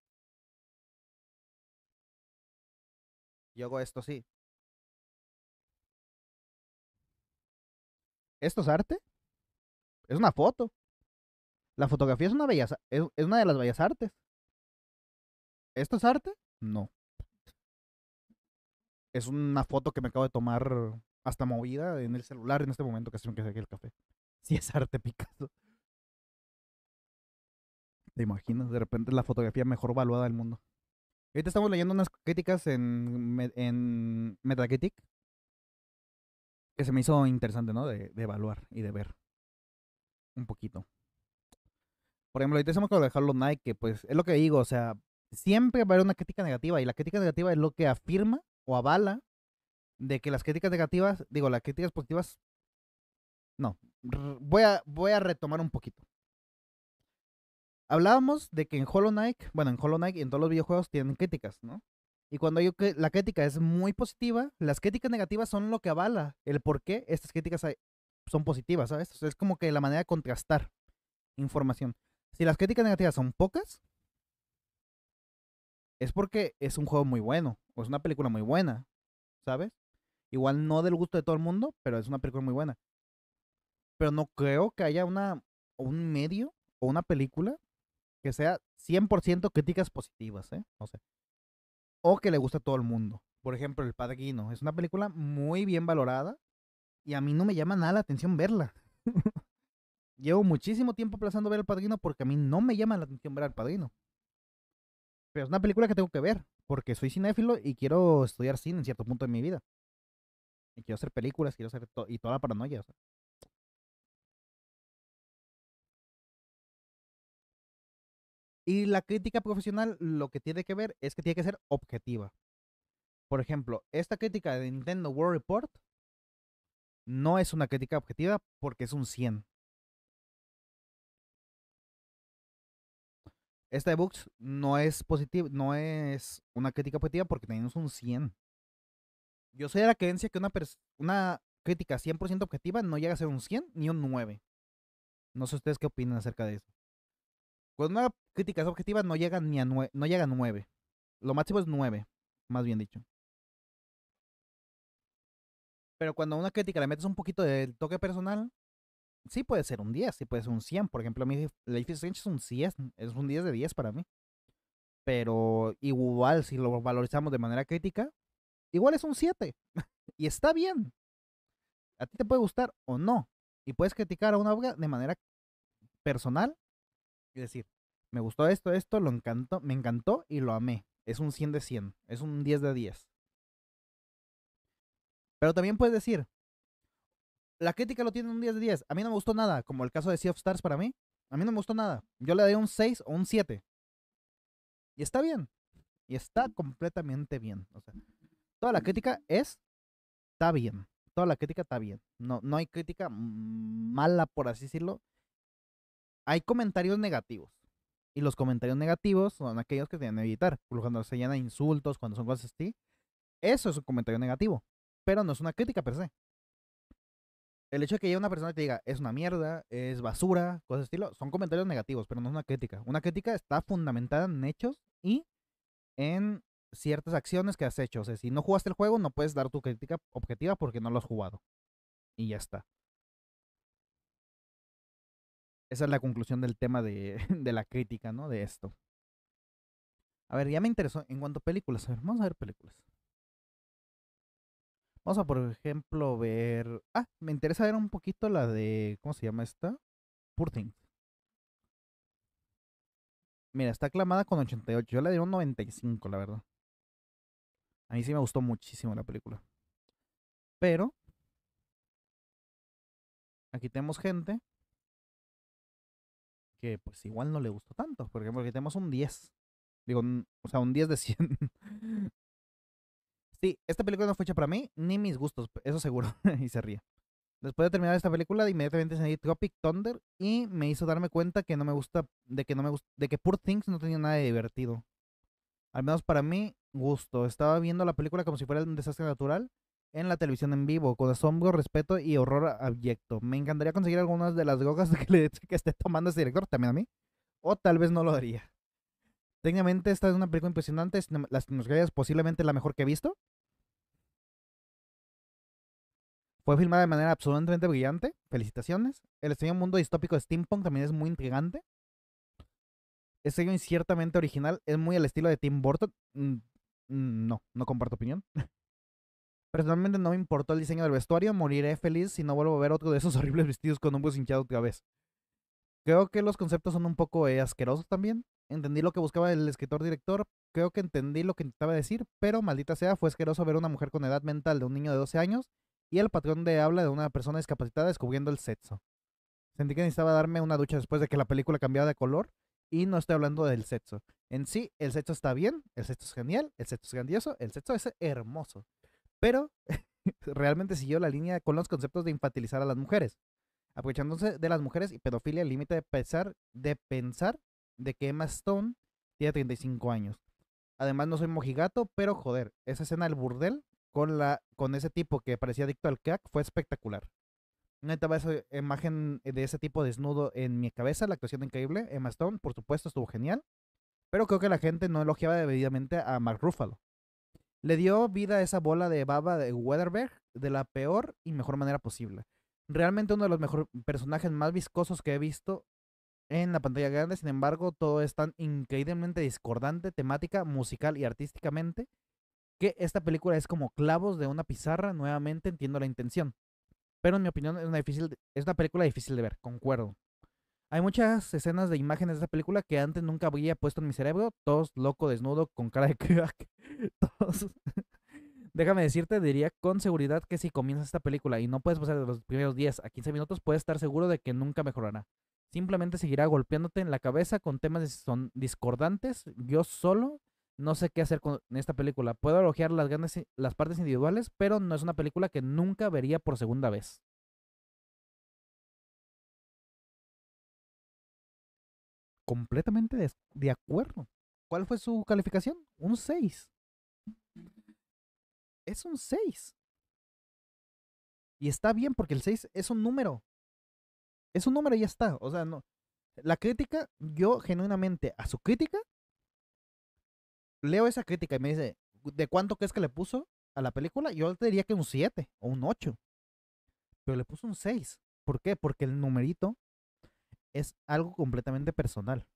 yo hago esto así. ¿Esto es arte? Es una foto. La fotografía es una, bellas, es, es una de las bellas artes. ¿Esto es arte? No. Es una foto que me acabo de tomar hasta movida en el celular en este momento que se me queda el café. Sí es arte, Picasso. ¿Te imaginas? De repente es la fotografía mejor valuada del mundo. Ahorita estamos leyendo unas críticas en, en Metacritic que se me hizo interesante, ¿no? De, de evaluar y de ver un poquito. Por ejemplo, ahorita estamos con lo de Hollow Knight, que pues es lo que digo, o sea, siempre va a haber una crítica negativa y la crítica negativa es lo que afirma o avala de que las críticas negativas, digo, las críticas positivas, no, voy a, voy a retomar un poquito. Hablábamos de que en Hollow Knight, bueno, en Hollow Knight y en todos los videojuegos tienen críticas, ¿no? Y cuando yo que la crítica es muy positiva, las críticas negativas son lo que avala el por qué estas críticas son positivas, ¿sabes? O sea, es como que la manera de contrastar información. Si las críticas negativas son pocas, es porque es un juego muy bueno o es una película muy buena, ¿sabes? Igual no del gusto de todo el mundo, pero es una película muy buena. Pero no creo que haya una, un medio o una película que sea cien por ciento críticas positivas, ¿eh? O sea, o que le guste a todo el mundo. Por ejemplo, El Padrino es una película muy bien valorada y a mí no me llama nada la atención verla. Llevo muchísimo tiempo aplazando ver El Padrino porque a mí no me llama la atención ver Al Padrino. Pero es una película que tengo que ver porque soy cinéfilo y quiero estudiar cine en cierto punto de mi vida. Y quiero hacer películas, quiero hacer to y toda la paranoia. O sea. Y la crítica profesional lo que tiene que ver es que tiene que ser objetiva. Por ejemplo, esta crítica de Nintendo World Report no es una crítica objetiva porque es un cien. Esta de Books no es positiva, no es una crítica objetiva porque tenemos un cien. Yo soy de la creencia que una, una crítica cien por ciento objetiva no llega a ser un cien ni un nueve. No sé ustedes qué opinan acerca de eso. Cuando una crítica es objetiva no llega ni a nueve, no llega a nueve. Lo máximo es nueve, más bien dicho. Pero cuando a una crítica le metes un poquito del toque personal, sí puede ser un diez, sí puede ser un cien. Por ejemplo, a mí Life is Strange es un diez, es un diez de diez para mí. Pero igual, si lo valorizamos de manera crítica, igual es un siete. Y está bien. A ti te puede gustar o no. Y puedes criticar a una obra de manera personal y decir, me gustó esto, esto, lo encantó, me encantó y lo amé. Es un cien de cien, es un diez de diez. Pero también puedes decir, la crítica lo tiene un diez de diez. A mí no me gustó nada, como el caso de Sea of Stars para mí. A mí no me gustó nada. Yo le daría un seis o un siete. Y está bien. Y está completamente bien. O sea, toda la crítica es, está bien. Toda la crítica está bien. No, no hay crítica mala, por así decirlo. Hay comentarios negativos. Y los comentarios negativos son aquellos que tienen que evitar. Cuando se llenan insultos, cuando son cosas así. Eso es un comentario negativo. Pero no es una crítica per se. El hecho de que haya una persona que te diga es una mierda, es basura, cosas de estilo, son comentarios negativos, pero no es una crítica. Una crítica está fundamentada en hechos y en ciertas acciones que has hecho. O sea, si no jugaste el juego, no puedes dar tu crítica objetiva porque no lo has jugado. Y ya está. Esa es la conclusión del tema de, de la crítica, ¿no? De esto. A ver, ya me interesó. En cuanto a películas, a ver, vamos a ver películas. Vamos a, por ejemplo, ver. Ah, me interesa ver un poquito la de. ¿Cómo se llama esta? Poor Things. Mira, está aclamada con ochenta y ocho. Yo le di un noventa y cinco, la verdad. A mí sí me gustó muchísimo la película. Pero aquí tenemos gente que pues igual no le gustó tanto. Por ejemplo, aquí tenemos un diez. Digo, o sea, un diez de cien. Sí, esta película no fue hecha para mí, ni mis gustos, eso seguro. Y se ríe. Después de terminar esta película, inmediatamente seguí Tropic Thunder y me hizo darme cuenta que no me gusta, de que no me gusta, de que Poor Things no tenía nada de divertido. Al menos para mí, gusto. Estaba viendo la película como si fuera un desastre natural en la televisión en vivo, con asombro, respeto y horror abyecto. Me encantaría conseguir algunas de las drogas que, le, que esté tomando este director, también a mí. O tal vez no lo haría. Técnicamente esta es una película impresionante. La cinematografía es posiblemente la mejor que he visto. Fue filmada de manera absolutamente brillante. Felicitaciones. El extraño mundo distópico de Steampunk también es muy intrigante. Es serio y ciertamente original. Es muy al estilo de Tim Burton. Mm, mm, no, no comparto opinión. Personalmente no me importó el diseño del vestuario. Moriré feliz si no vuelvo a ver otro de esos horribles vestidos con hombros hinchados otra vez. Creo que los conceptos son un poco eh, asquerosos también. Entendí lo que buscaba el escritor-director. Creo que entendí lo que intentaba decir, pero maldita sea, fue asqueroso ver a una mujer con edad mental de un niño de doce años y el patrón de habla de una persona discapacitada descubriendo el sexo. Sentí que necesitaba darme una ducha después de que la película cambiara de color y no estoy hablando del sexo. En sí, el sexo está bien, el sexo es genial, el sexo es grandioso, el sexo es hermoso. Pero realmente siguió la línea con los conceptos de infantilizar a las mujeres, aprovechándose de las mujeres y pedofilia al límite de pensar, de pensar de que Emma Stone tiene treinta y cinco años. Además no soy mojigato, pero joder, esa escena del burdel con, la, con ese tipo que parecía adicto al crack fue espectacular. No estaba esa imagen de ese tipo desnudo en mi cabeza, la actuación increíble. Emma Stone, por supuesto, estuvo genial, pero creo que la gente no elogiaba debidamente a Mark Ruffalo. Le dio vida a esa bola de baba de Weatherberg de la peor y mejor manera posible. Realmente uno de los mejores personajes más viscosos que he visto en la pantalla grande. Sin embargo, todo es tan increíblemente discordante, temática, musical y artísticamente, que esta película es como clavos de una pizarra. Nuevamente entiendo la intención, pero en mi opinión es una, difícil, es una película difícil de ver, concuerdo. Hay muchas escenas de imágenes de esta película que antes nunca había puesto en mi cerebro. Todos loco, desnudo, con cara de crack. Todos. Déjame decirte, diría con seguridad que si comienzas esta película y no puedes pasar de los primeros diez a quince minutos, puedes estar seguro de que nunca mejorará. Simplemente seguirá golpeándote en la cabeza con temas son discordantes. Yo solo no sé qué hacer con esta película. Puedo elogiar las, grandes, las partes individuales, pero no es una película que nunca vería por segunda vez. Completamente de, de acuerdo. ¿Cuál fue su calificación? Un seis. Es un seis. Y está bien porque el seis es un número. Es un número y ya está. O sea, no. La crítica, yo genuinamente a su crítica, leo esa crítica y me dice, ¿de cuánto crees que le puso a la película? Yo te diría que un siete o un ocho, pero le puso un seis. ¿Por qué? Porque el numerito es algo completamente personal.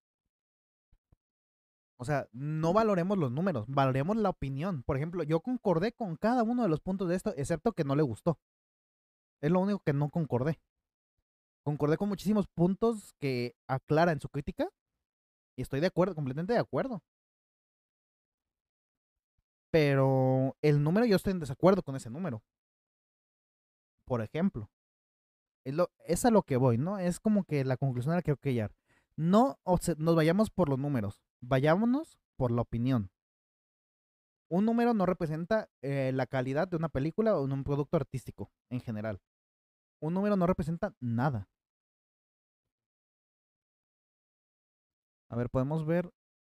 O sea, no valoremos los números, valoremos la opinión. Por ejemplo, yo concordé con cada uno de los puntos de esto, excepto que no le gustó. Es lo único que no concordé. Concordé con muchísimos puntos que aclara en su crítica y estoy de acuerdo, completamente de acuerdo. Pero el número, yo estoy en desacuerdo con ese número. Por ejemplo, es, lo, es a lo que voy, ¿no? Es como que la conclusión a la que quiero llegar. No nos vayamos por los números, vayámonos por la opinión. Un número no representa eh, la calidad de una película o de un producto artístico en general. Un número no representa nada. A ver, podemos ver.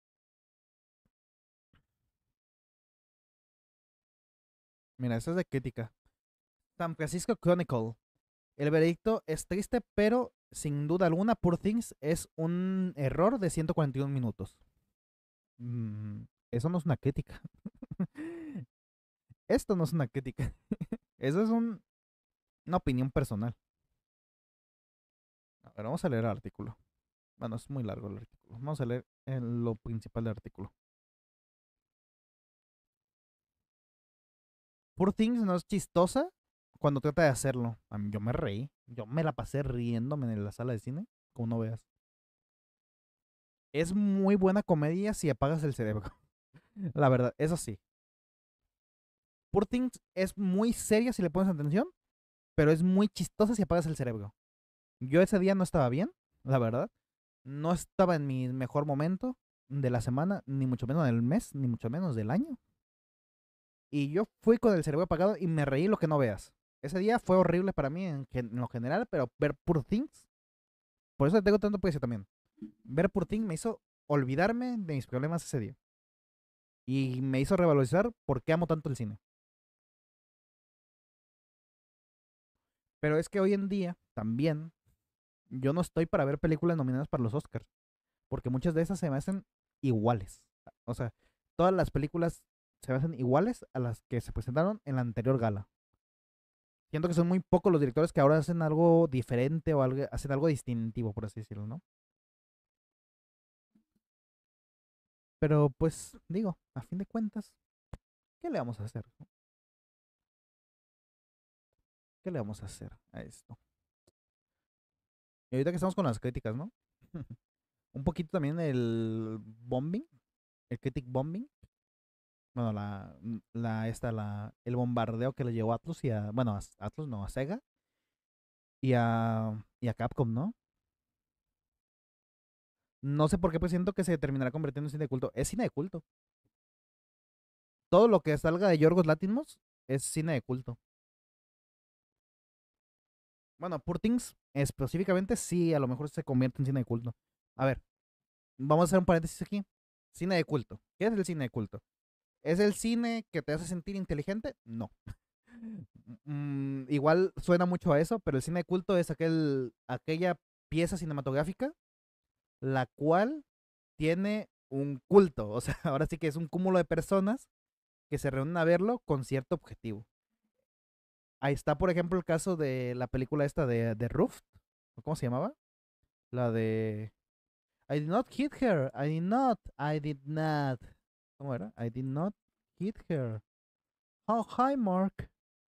Mira, esa es de crítica. San Francisco Chronicle. El veredicto es triste, pero sin duda alguna, Poor Things es un error de ciento cuarenta y uno minutos. Mm, eso no es una crítica. Esto no es una crítica. Eso es un, una opinión personal. A ver, vamos a leer el artículo. Bueno, es muy largo el artículo. Vamos a leer el- lo principal del artículo. Poor Things no es chistosa cuando trata de hacerlo. A mí, yo me reí. Yo me la pasé riéndome en la sala de cine, como no veas. Es muy buena comedia si apagas el cerebro. La verdad, eso sí. Poor Things es muy seria si le pones atención, pero es muy chistosa si apagas el cerebro. Yo ese día no estaba bien, la verdad. No estaba en mi mejor momento de la semana, ni mucho menos del mes, ni mucho menos del año. Y yo fui con el cerebro apagado y me reí lo que no veas. Ese día fue horrible para mí en, en lo general, pero ver Poor Things, por eso tengo tanto precio también. Ver Poor Things me hizo olvidarme de mis problemas ese día. Y me hizo revalorizar por qué amo tanto el cine. Pero es que hoy en día también yo no estoy para ver películas nominadas para los Oscars, porque muchas de esas se me hacen iguales. O sea, todas las películas se me hacen iguales a las que se presentaron en la anterior gala. Siento que son muy pocos los directores que ahora hacen algo diferente o algo, hacen algo distintivo, por así decirlo, ¿no? Pero pues digo, a fin de cuentas, ¿qué le vamos a hacer? ¿Qué le vamos a hacer a esto? Y ahorita que estamos con las críticas, ¿no? Un poquito también el bombing, el critic bombing. Bueno, la, la, esta, la, el bombardeo que le llevó a Atlus y a, bueno, a Atlus, no, a Sega y a, y a Capcom, ¿no? No sé por qué, pues siento que se terminará convirtiendo en cine de culto. Es cine de culto. Todo lo que salga de Yorgos Látimos es cine de culto. Bueno, Poor Things específicamente sí, a lo mejor se convierte en cine de culto. A ver, vamos a hacer un paréntesis aquí. Cine de culto. ¿Qué es el cine de culto? ¿Es el cine que te hace sentir inteligente? No. Mm, igual suena mucho a eso, pero el cine de culto es aquel, aquella pieza cinematográfica la cual tiene un culto. O sea, ahora sí que es un cúmulo de personas que se reúnen a verlo con cierto objetivo. Ahí está, por ejemplo, el caso de la película esta de, de Roof. ¿Cómo se llamaba? La de I did not hit her. I did not. I did not. ¿Cómo era? I did not hit her. Oh, hi, Mark.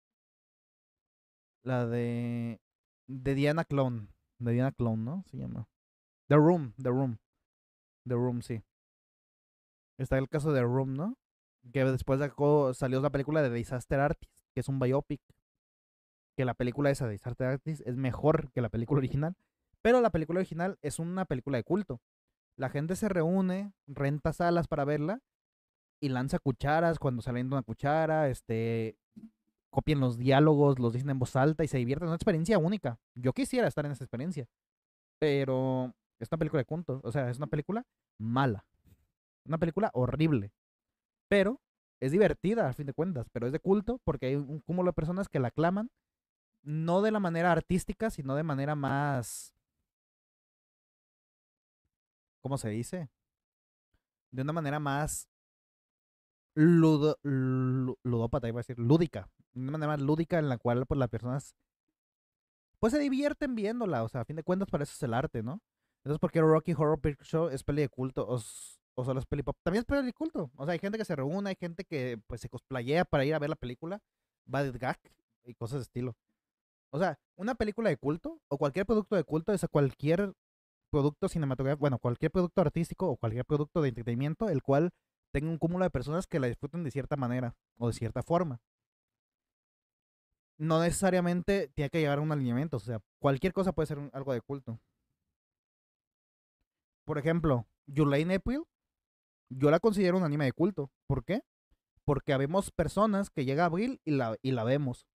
La de. De Diana Clone. De Diana Clone, ¿no? Se llama. The Room. The Room. The Room, sí. Está el caso de The Room, ¿no? Que después sacó, salió la película de Disaster Artist, que es un biopic. Que la película esa de Disaster Artist es mejor que la película original. Pero la película original es una película de culto. La gente se reúne, renta salas para verla y lanza cucharas cuando se avienta una cuchara, este, copian los diálogos, los dicen en voz alta y se divierten. Es una experiencia única. Yo quisiera estar en esa experiencia, pero es una película de culto, o sea, es una película mala, una película horrible, pero es divertida a fin de cuentas, pero es de culto porque hay un cúmulo de personas que la aclaman no de la manera artística, sino de manera más, ¿cómo se dice? De una manera más ludo, lu- ludópata, iba a decir, lúdica. De una manera más lúdica en la cual pues las personas pues se divierten viéndola, o sea, a fin de cuentas para eso es el arte, ¿no? Entonces, ¿por qué Rocky Horror Picture Show es peli de culto o, s- o solo es peli pop? También es peli de culto. O sea, hay gente que se reúne, hay gente que pues se cosplayea para ir a ver la película, va de gag y cosas de estilo. O sea, una película de culto o cualquier producto de culto es a cualquier producto cinematográfico, bueno, cualquier producto artístico o cualquier producto de entretenimiento, el cual tenga un cúmulo de personas que la disfruten de cierta manera o de cierta forma. No necesariamente tiene que llegar a un alineamiento, o sea, cualquier cosa puede ser un- algo de culto. Por ejemplo, Your Lie in April, yo la considero un anime de culto. ¿Por qué? Porque habemos personas que llega abril y la, y la vemos.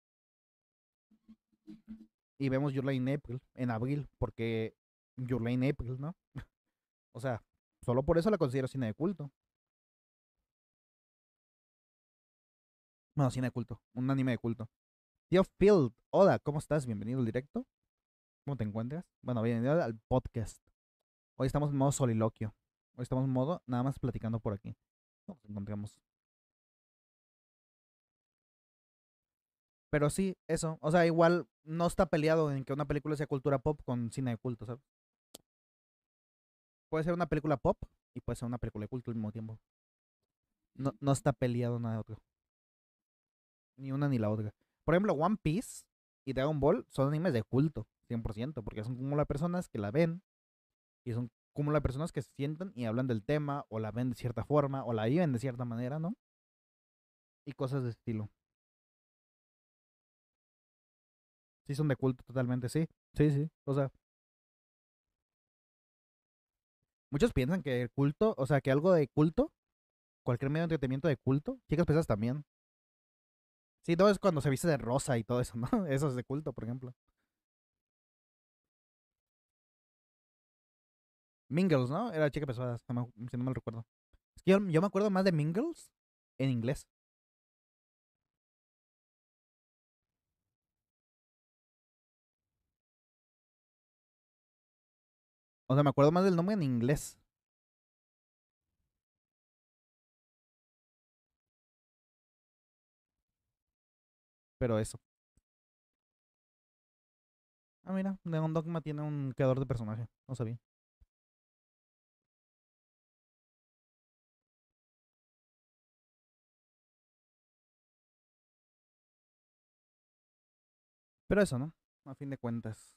Y vemos Your Lie in April en abril, porque Your Lie in April, ¿no? O sea, solo por eso la considero cine de culto. Bueno, cine de culto, un anime de culto. Tío Field, hola, ¿cómo estás? Bienvenido al directo. ¿Cómo te encuentras? Bueno, bienvenido al podcast. Hoy estamos en modo soliloquio. Hoy estamos en modo nada más platicando por aquí. Nos encontramos. Pero sí, eso. O sea, igual no está peleado en que una película sea cultura pop con cine de culto, ¿sabes? Puede ser una película pop y puede ser una película de culto al mismo tiempo. No, no está peleado nada de otro. Ni una ni la otra. Por ejemplo, One Piece y Dragon Ball son animes de culto, cien por ciento, porque son un cúmulo de personas que la ven y son un cúmulo de personas que se sientan y hablan del tema o la ven de cierta forma o la viven de cierta manera, ¿no? Y cosas de estilo. Sí, son de culto totalmente, sí. Sí, sí. O sea, muchos piensan que el culto, o sea, que algo de culto, cualquier medio de entretenimiento de culto, chicas pesadas también. Sí, todo es cuando se viste de rosa y todo eso, ¿no? Eso es de culto, por ejemplo. Mingles, ¿no? Era chica pesada, si no me, si no me recuerdo. Es que yo, yo me acuerdo más de Mingles en inglés. O sea, me acuerdo más del nombre en inglés. Pero eso. Ah, mira, Neon Dogma tiene un creador de personaje. No sabía. Pero eso, ¿no? A fin de cuentas.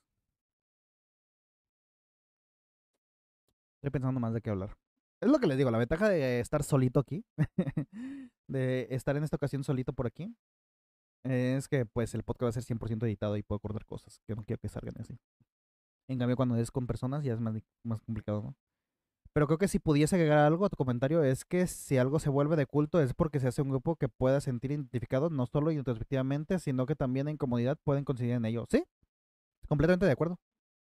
Estoy pensando más de qué hablar. Es lo que les digo, la ventaja de estar solito aquí, de estar en esta ocasión solito por aquí, es que pues el podcast va a ser cien por ciento editado y puedo cortar cosas que no quiero que salgan así. En cambio, cuando es con personas ya es más, más complicado, ¿no? Pero creo que si pudiese agregar algo a tu comentario es que si algo se vuelve de culto es porque se hace un grupo que pueda sentir identificado no solo introspectivamente, sino que también en comunidad pueden coincidir en ello. Sí, completamente de acuerdo.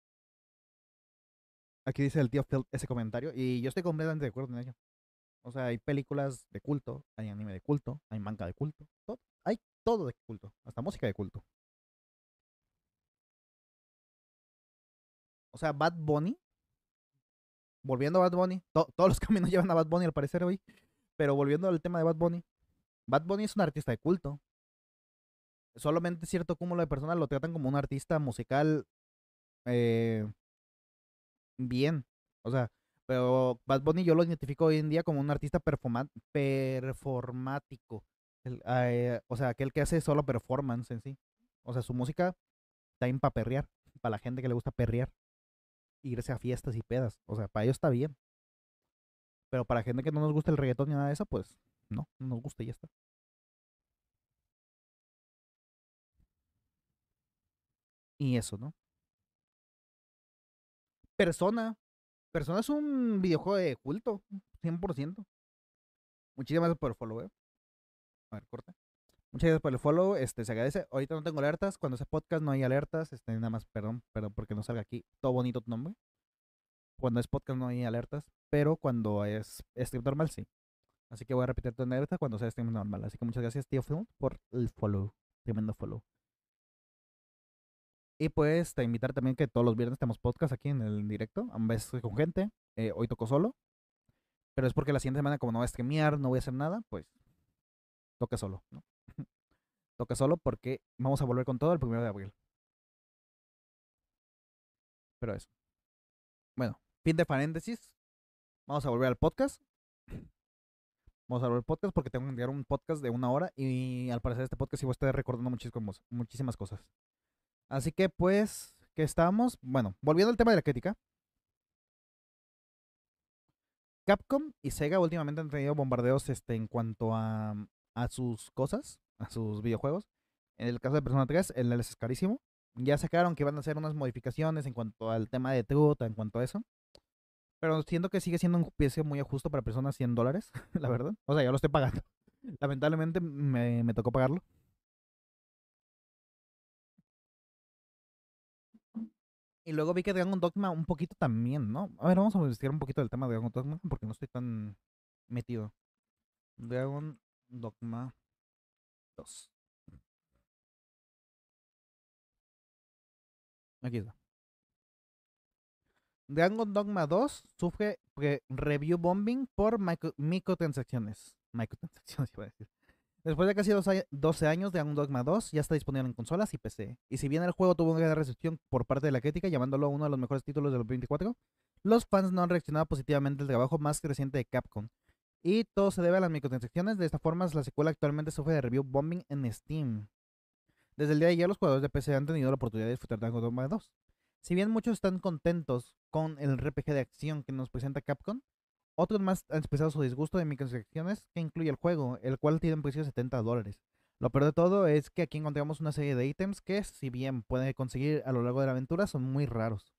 Aquí dice el tío Phil ese comentario y yo estoy completamente de acuerdo en ello. O sea, hay películas de culto, hay anime de culto, hay manga de culto, todo, hay todo de culto, hasta música de culto. O sea, Bad Bunny, volviendo a Bad Bunny, to- todos los caminos llevan a Bad Bunny al parecer hoy, pero volviendo al tema de Bad Bunny, Bad Bunny es un artista de culto. Solamente cierto cúmulo de personas lo tratan como un artista musical eh, bien. O sea, pero Bad Bunny yo lo identifico hoy en día como un artista performa- performático. El, eh, o sea, aquel que hace solo performance en sí. O sea, su música está bien para perrear, para la gente que le gusta perrear, irse a fiestas y pedas. O sea, para ellos está bien. Pero para gente que no nos gusta el reggaetón ni nada de eso, pues no, no nos gusta y ya está. Y eso, ¿no? Persona. Persona es un videojuego de culto, cien por ciento. Muchísimas gracias por el follow, eh. A ver, corta. Muchas gracias por el follow, este, se agradece. Ahorita no tengo alertas, cuando sea podcast no hay alertas, este, nada más, perdón, perdón, porque no salga aquí todo bonito tu nombre. Cuando es podcast no hay alertas, pero cuando es stream normal sí. Así que voy a repetir tu alerta cuando sea stream normal. Así que muchas gracias, tío Phil, por el follow. Tremendo follow. Y pues te invitar también que todos los viernes tenemos podcast aquí en el directo, a veces con gente. Eh, hoy tocó solo, pero es porque la siguiente semana como no voy a streamear, no voy a hacer nada, pues toca solo, ¿no? Toca solo porque vamos a volver con todo el primero de abril. Pero eso. Bueno, fin de paréntesis. Vamos a volver al podcast. Vamos a volver al podcast porque tengo que enviar un podcast de una hora y al parecer este podcast sí voy a estar recordando muchísimas, muchísimas cosas. Así que pues, ¿qué estábamos? Bueno, volviendo al tema de la crítica. Capcom y Sega últimamente han tenido bombardeos este, en cuanto a, a sus cosas, a sus videojuegos. En el caso de Persona tres, el D L C es carísimo. Ya sacaron que van a hacer unas modificaciones en cuanto al tema de truta, en cuanto a eso. Pero siento que sigue siendo un precio muy justo para personas cien dólares, la verdad. O sea, yo lo estoy pagando. Lamentablemente me, me tocó pagarlo. Y luego vi que Dragon Dogma un poquito también, ¿no? A ver, vamos a investigar un poquito del tema de Dragon Dogma porque no estoy tan metido. Dragon Dogma dos. Aquí está. Dragon Dogma dos sufre review bombing por micro, microtransacciones. Microtransacciones, iba a decir. Después de casi doce años, Dragon Dogma dos ya está disponible en consolas y P C. Y si bien el juego tuvo una gran recepción por parte de la crítica, llamándolo uno de los mejores títulos del veinticuatro, los fans no han reaccionado positivamente al trabajo más reciente de Capcom. Y todo se debe a las microtransacciones. De esta forma, la secuela actualmente sufre de review bombing en Steam. Desde el día de ayer, los jugadores de P C han tenido la oportunidad de disfrutar de Dragon Dogma dos. Si bien muchos están contentos con el R P G de acción que nos presenta Capcom, otros más han expresado su disgusto de microtransacciones que incluye el juego, el cual tiene un precio de setenta dólares. Lo peor de todo es que aquí encontramos una serie de ítems que, si bien puede conseguir a lo largo de la aventura, son muy raros.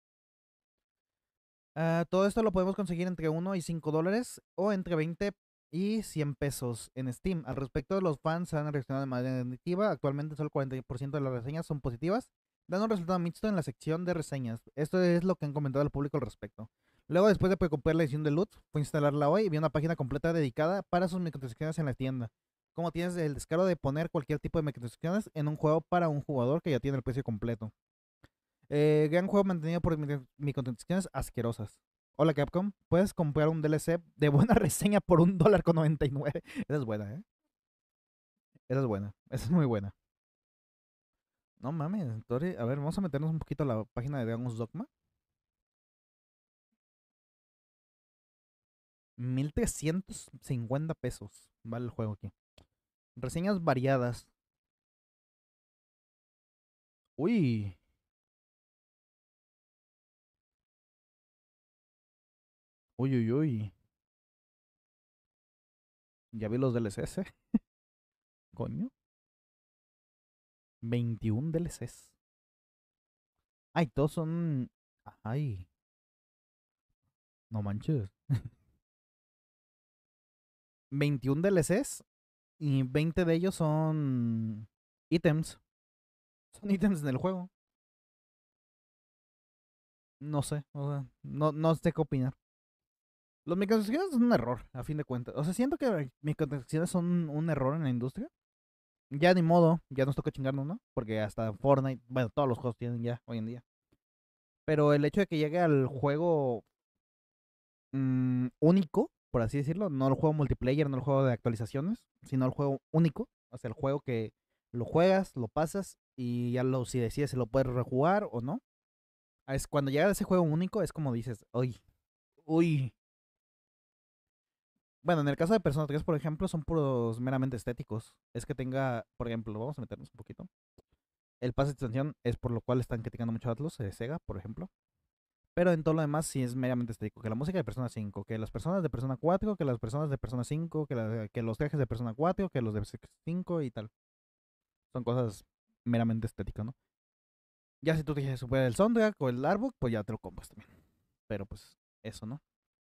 Uh, todo esto lo podemos conseguir entre uno y cinco dólares o entre veinte y cien pesos en Steam. Al respecto, los fans han reaccionado de manera negativa. Actualmente solo el cuarenta por ciento de las reseñas son positivas, dando un resultado mixto en la sección de reseñas. Esto es lo que han comentado al público al respecto. Luego, después de comprar la edición de loot, fue a instalarla hoy y vi una página completa dedicada para sus microtransacciones en la tienda. Como tienes el descaro de poner cualquier tipo de microtransacciones en un juego para un jugador que ya tiene el precio completo. Eh, gran juego mantenido por microtransacciones asquerosas. Hola Capcom, puedes comprar un D L C de buena reseña por un dólar con noventa y nueve. Esa es buena, ¿eh? Esa es buena, esa es muy buena. No mames, Tori. A ver, vamos a meternos un poquito a la página de Dragon's Dogma. mil trescientos cincuenta pesos vale el juego aquí. Reseñas variadas. Uy, uy, uy, uy. Ya vi los D L Cs, ¿eh? Coño. veintiún D L Cs. Ay, todos son. Ay, no manches. veintiún D L Cs y veinte de ellos son ítems. Son ítems en el juego. No sé, o sea, no, no sé qué opinar. Los microtransacciones son un error, a fin de cuentas. O sea, siento que las microtransacciones son un error en la industria. Ya ni modo, ya nos toca chingarnos, ¿no? Porque hasta Fortnite, bueno, todos los juegos tienen ya hoy en día. Pero el hecho de que llegue al juego mmm, único, por así decirlo, no el juego multiplayer, no el juego de actualizaciones, sino el juego único. O sea, el juego que lo juegas, lo pasas y ya lo, si decides si lo puedes rejugar o no. Es cuando llega ese juego único, es como dices, uy, uy. Bueno, en el caso de Persona tres, por ejemplo, son puros meramente estéticos. Es que tenga, por ejemplo, vamos a meternos un poquito. El pase de extensión es por lo cual están criticando mucho a Atlus, eh, Sega, por ejemplo. Pero en todo lo demás sí es meramente estético. Que la música de Persona cinco, que las personas de Persona cuatro, que las personas de Persona cinco, que, la, que los trajes de Persona cuatro, que los de cinco y tal. Son cosas meramente estéticas, ¿no? Ya si tú te supera el soundtrack o el artbook, pues ya te lo compras también. Pero pues eso, ¿no?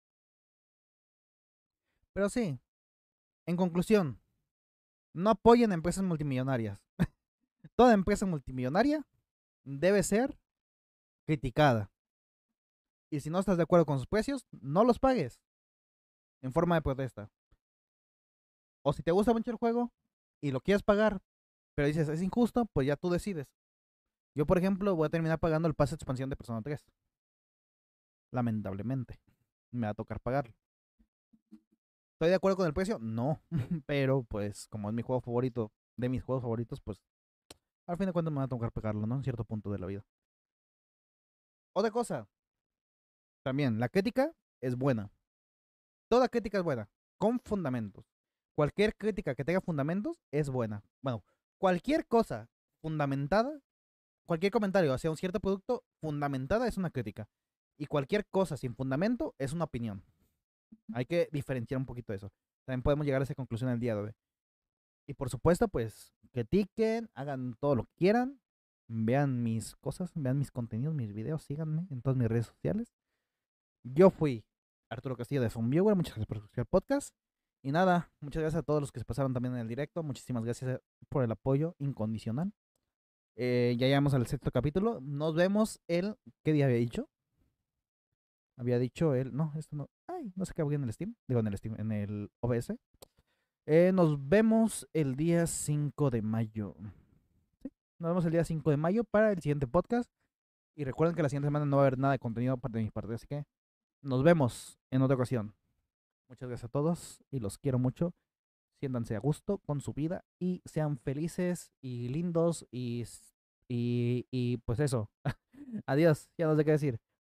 Pero sí, en conclusión, no apoyen a empresas multimillonarias. Toda empresa multimillonaria debe ser criticada. Y si no estás de acuerdo con sus precios, no los pagues en forma de protesta. O si te gusta mucho el juego y lo quieres pagar, pero dices es injusto, pues ya tú decides. Yo, por ejemplo, voy a terminar pagando el pase de expansión de Persona tres. Lamentablemente. Me va a tocar pagarlo. ¿Estoy de acuerdo con el precio? No. Pero, pues, como es mi juego favorito, de mis juegos favoritos, pues, al fin de cuentas me va a tocar pagarlo, ¿no? En cierto punto de la vida. Otra cosa, también, la crítica es buena. Toda crítica es buena, con fundamentos. Cualquier crítica que tenga fundamentos es buena. Bueno, cualquier cosa fundamentada, cualquier comentario hacia un cierto producto fundamentada es una crítica. Y cualquier cosa sin fundamento es una opinión. Hay que diferenciar un poquito eso. También podemos llegar a esa conclusión el día de hoy. Y por supuesto, pues, critiquen, hagan todo lo que quieran, vean mis cosas, vean mis contenidos, mis videos, síganme en todas mis redes sociales. Yo fui Arturo Castillo de Viewer, muchas gracias por escuchar el podcast. Y nada, muchas gracias a todos los que se pasaron también en el directo, muchísimas gracias por el apoyo incondicional. Eh, ya llegamos al sexto capítulo, nos vemos el, ¿qué día había dicho? Había dicho el, no, esto no, ay, no sé qué había en el Steam, digo en el Steam, en el O B S. Eh, nos vemos el día cinco de mayo. Sí, nos vemos el día cinco de mayo para el siguiente podcast. Y recuerden que la siguiente semana no va a haber nada de contenido de mi parte, así que nos vemos en otra ocasión. Muchas gracias a todos y los quiero mucho. Siéntanse a gusto con su vida y sean felices y lindos y, y, y pues eso. Adiós, ya no sé qué decir.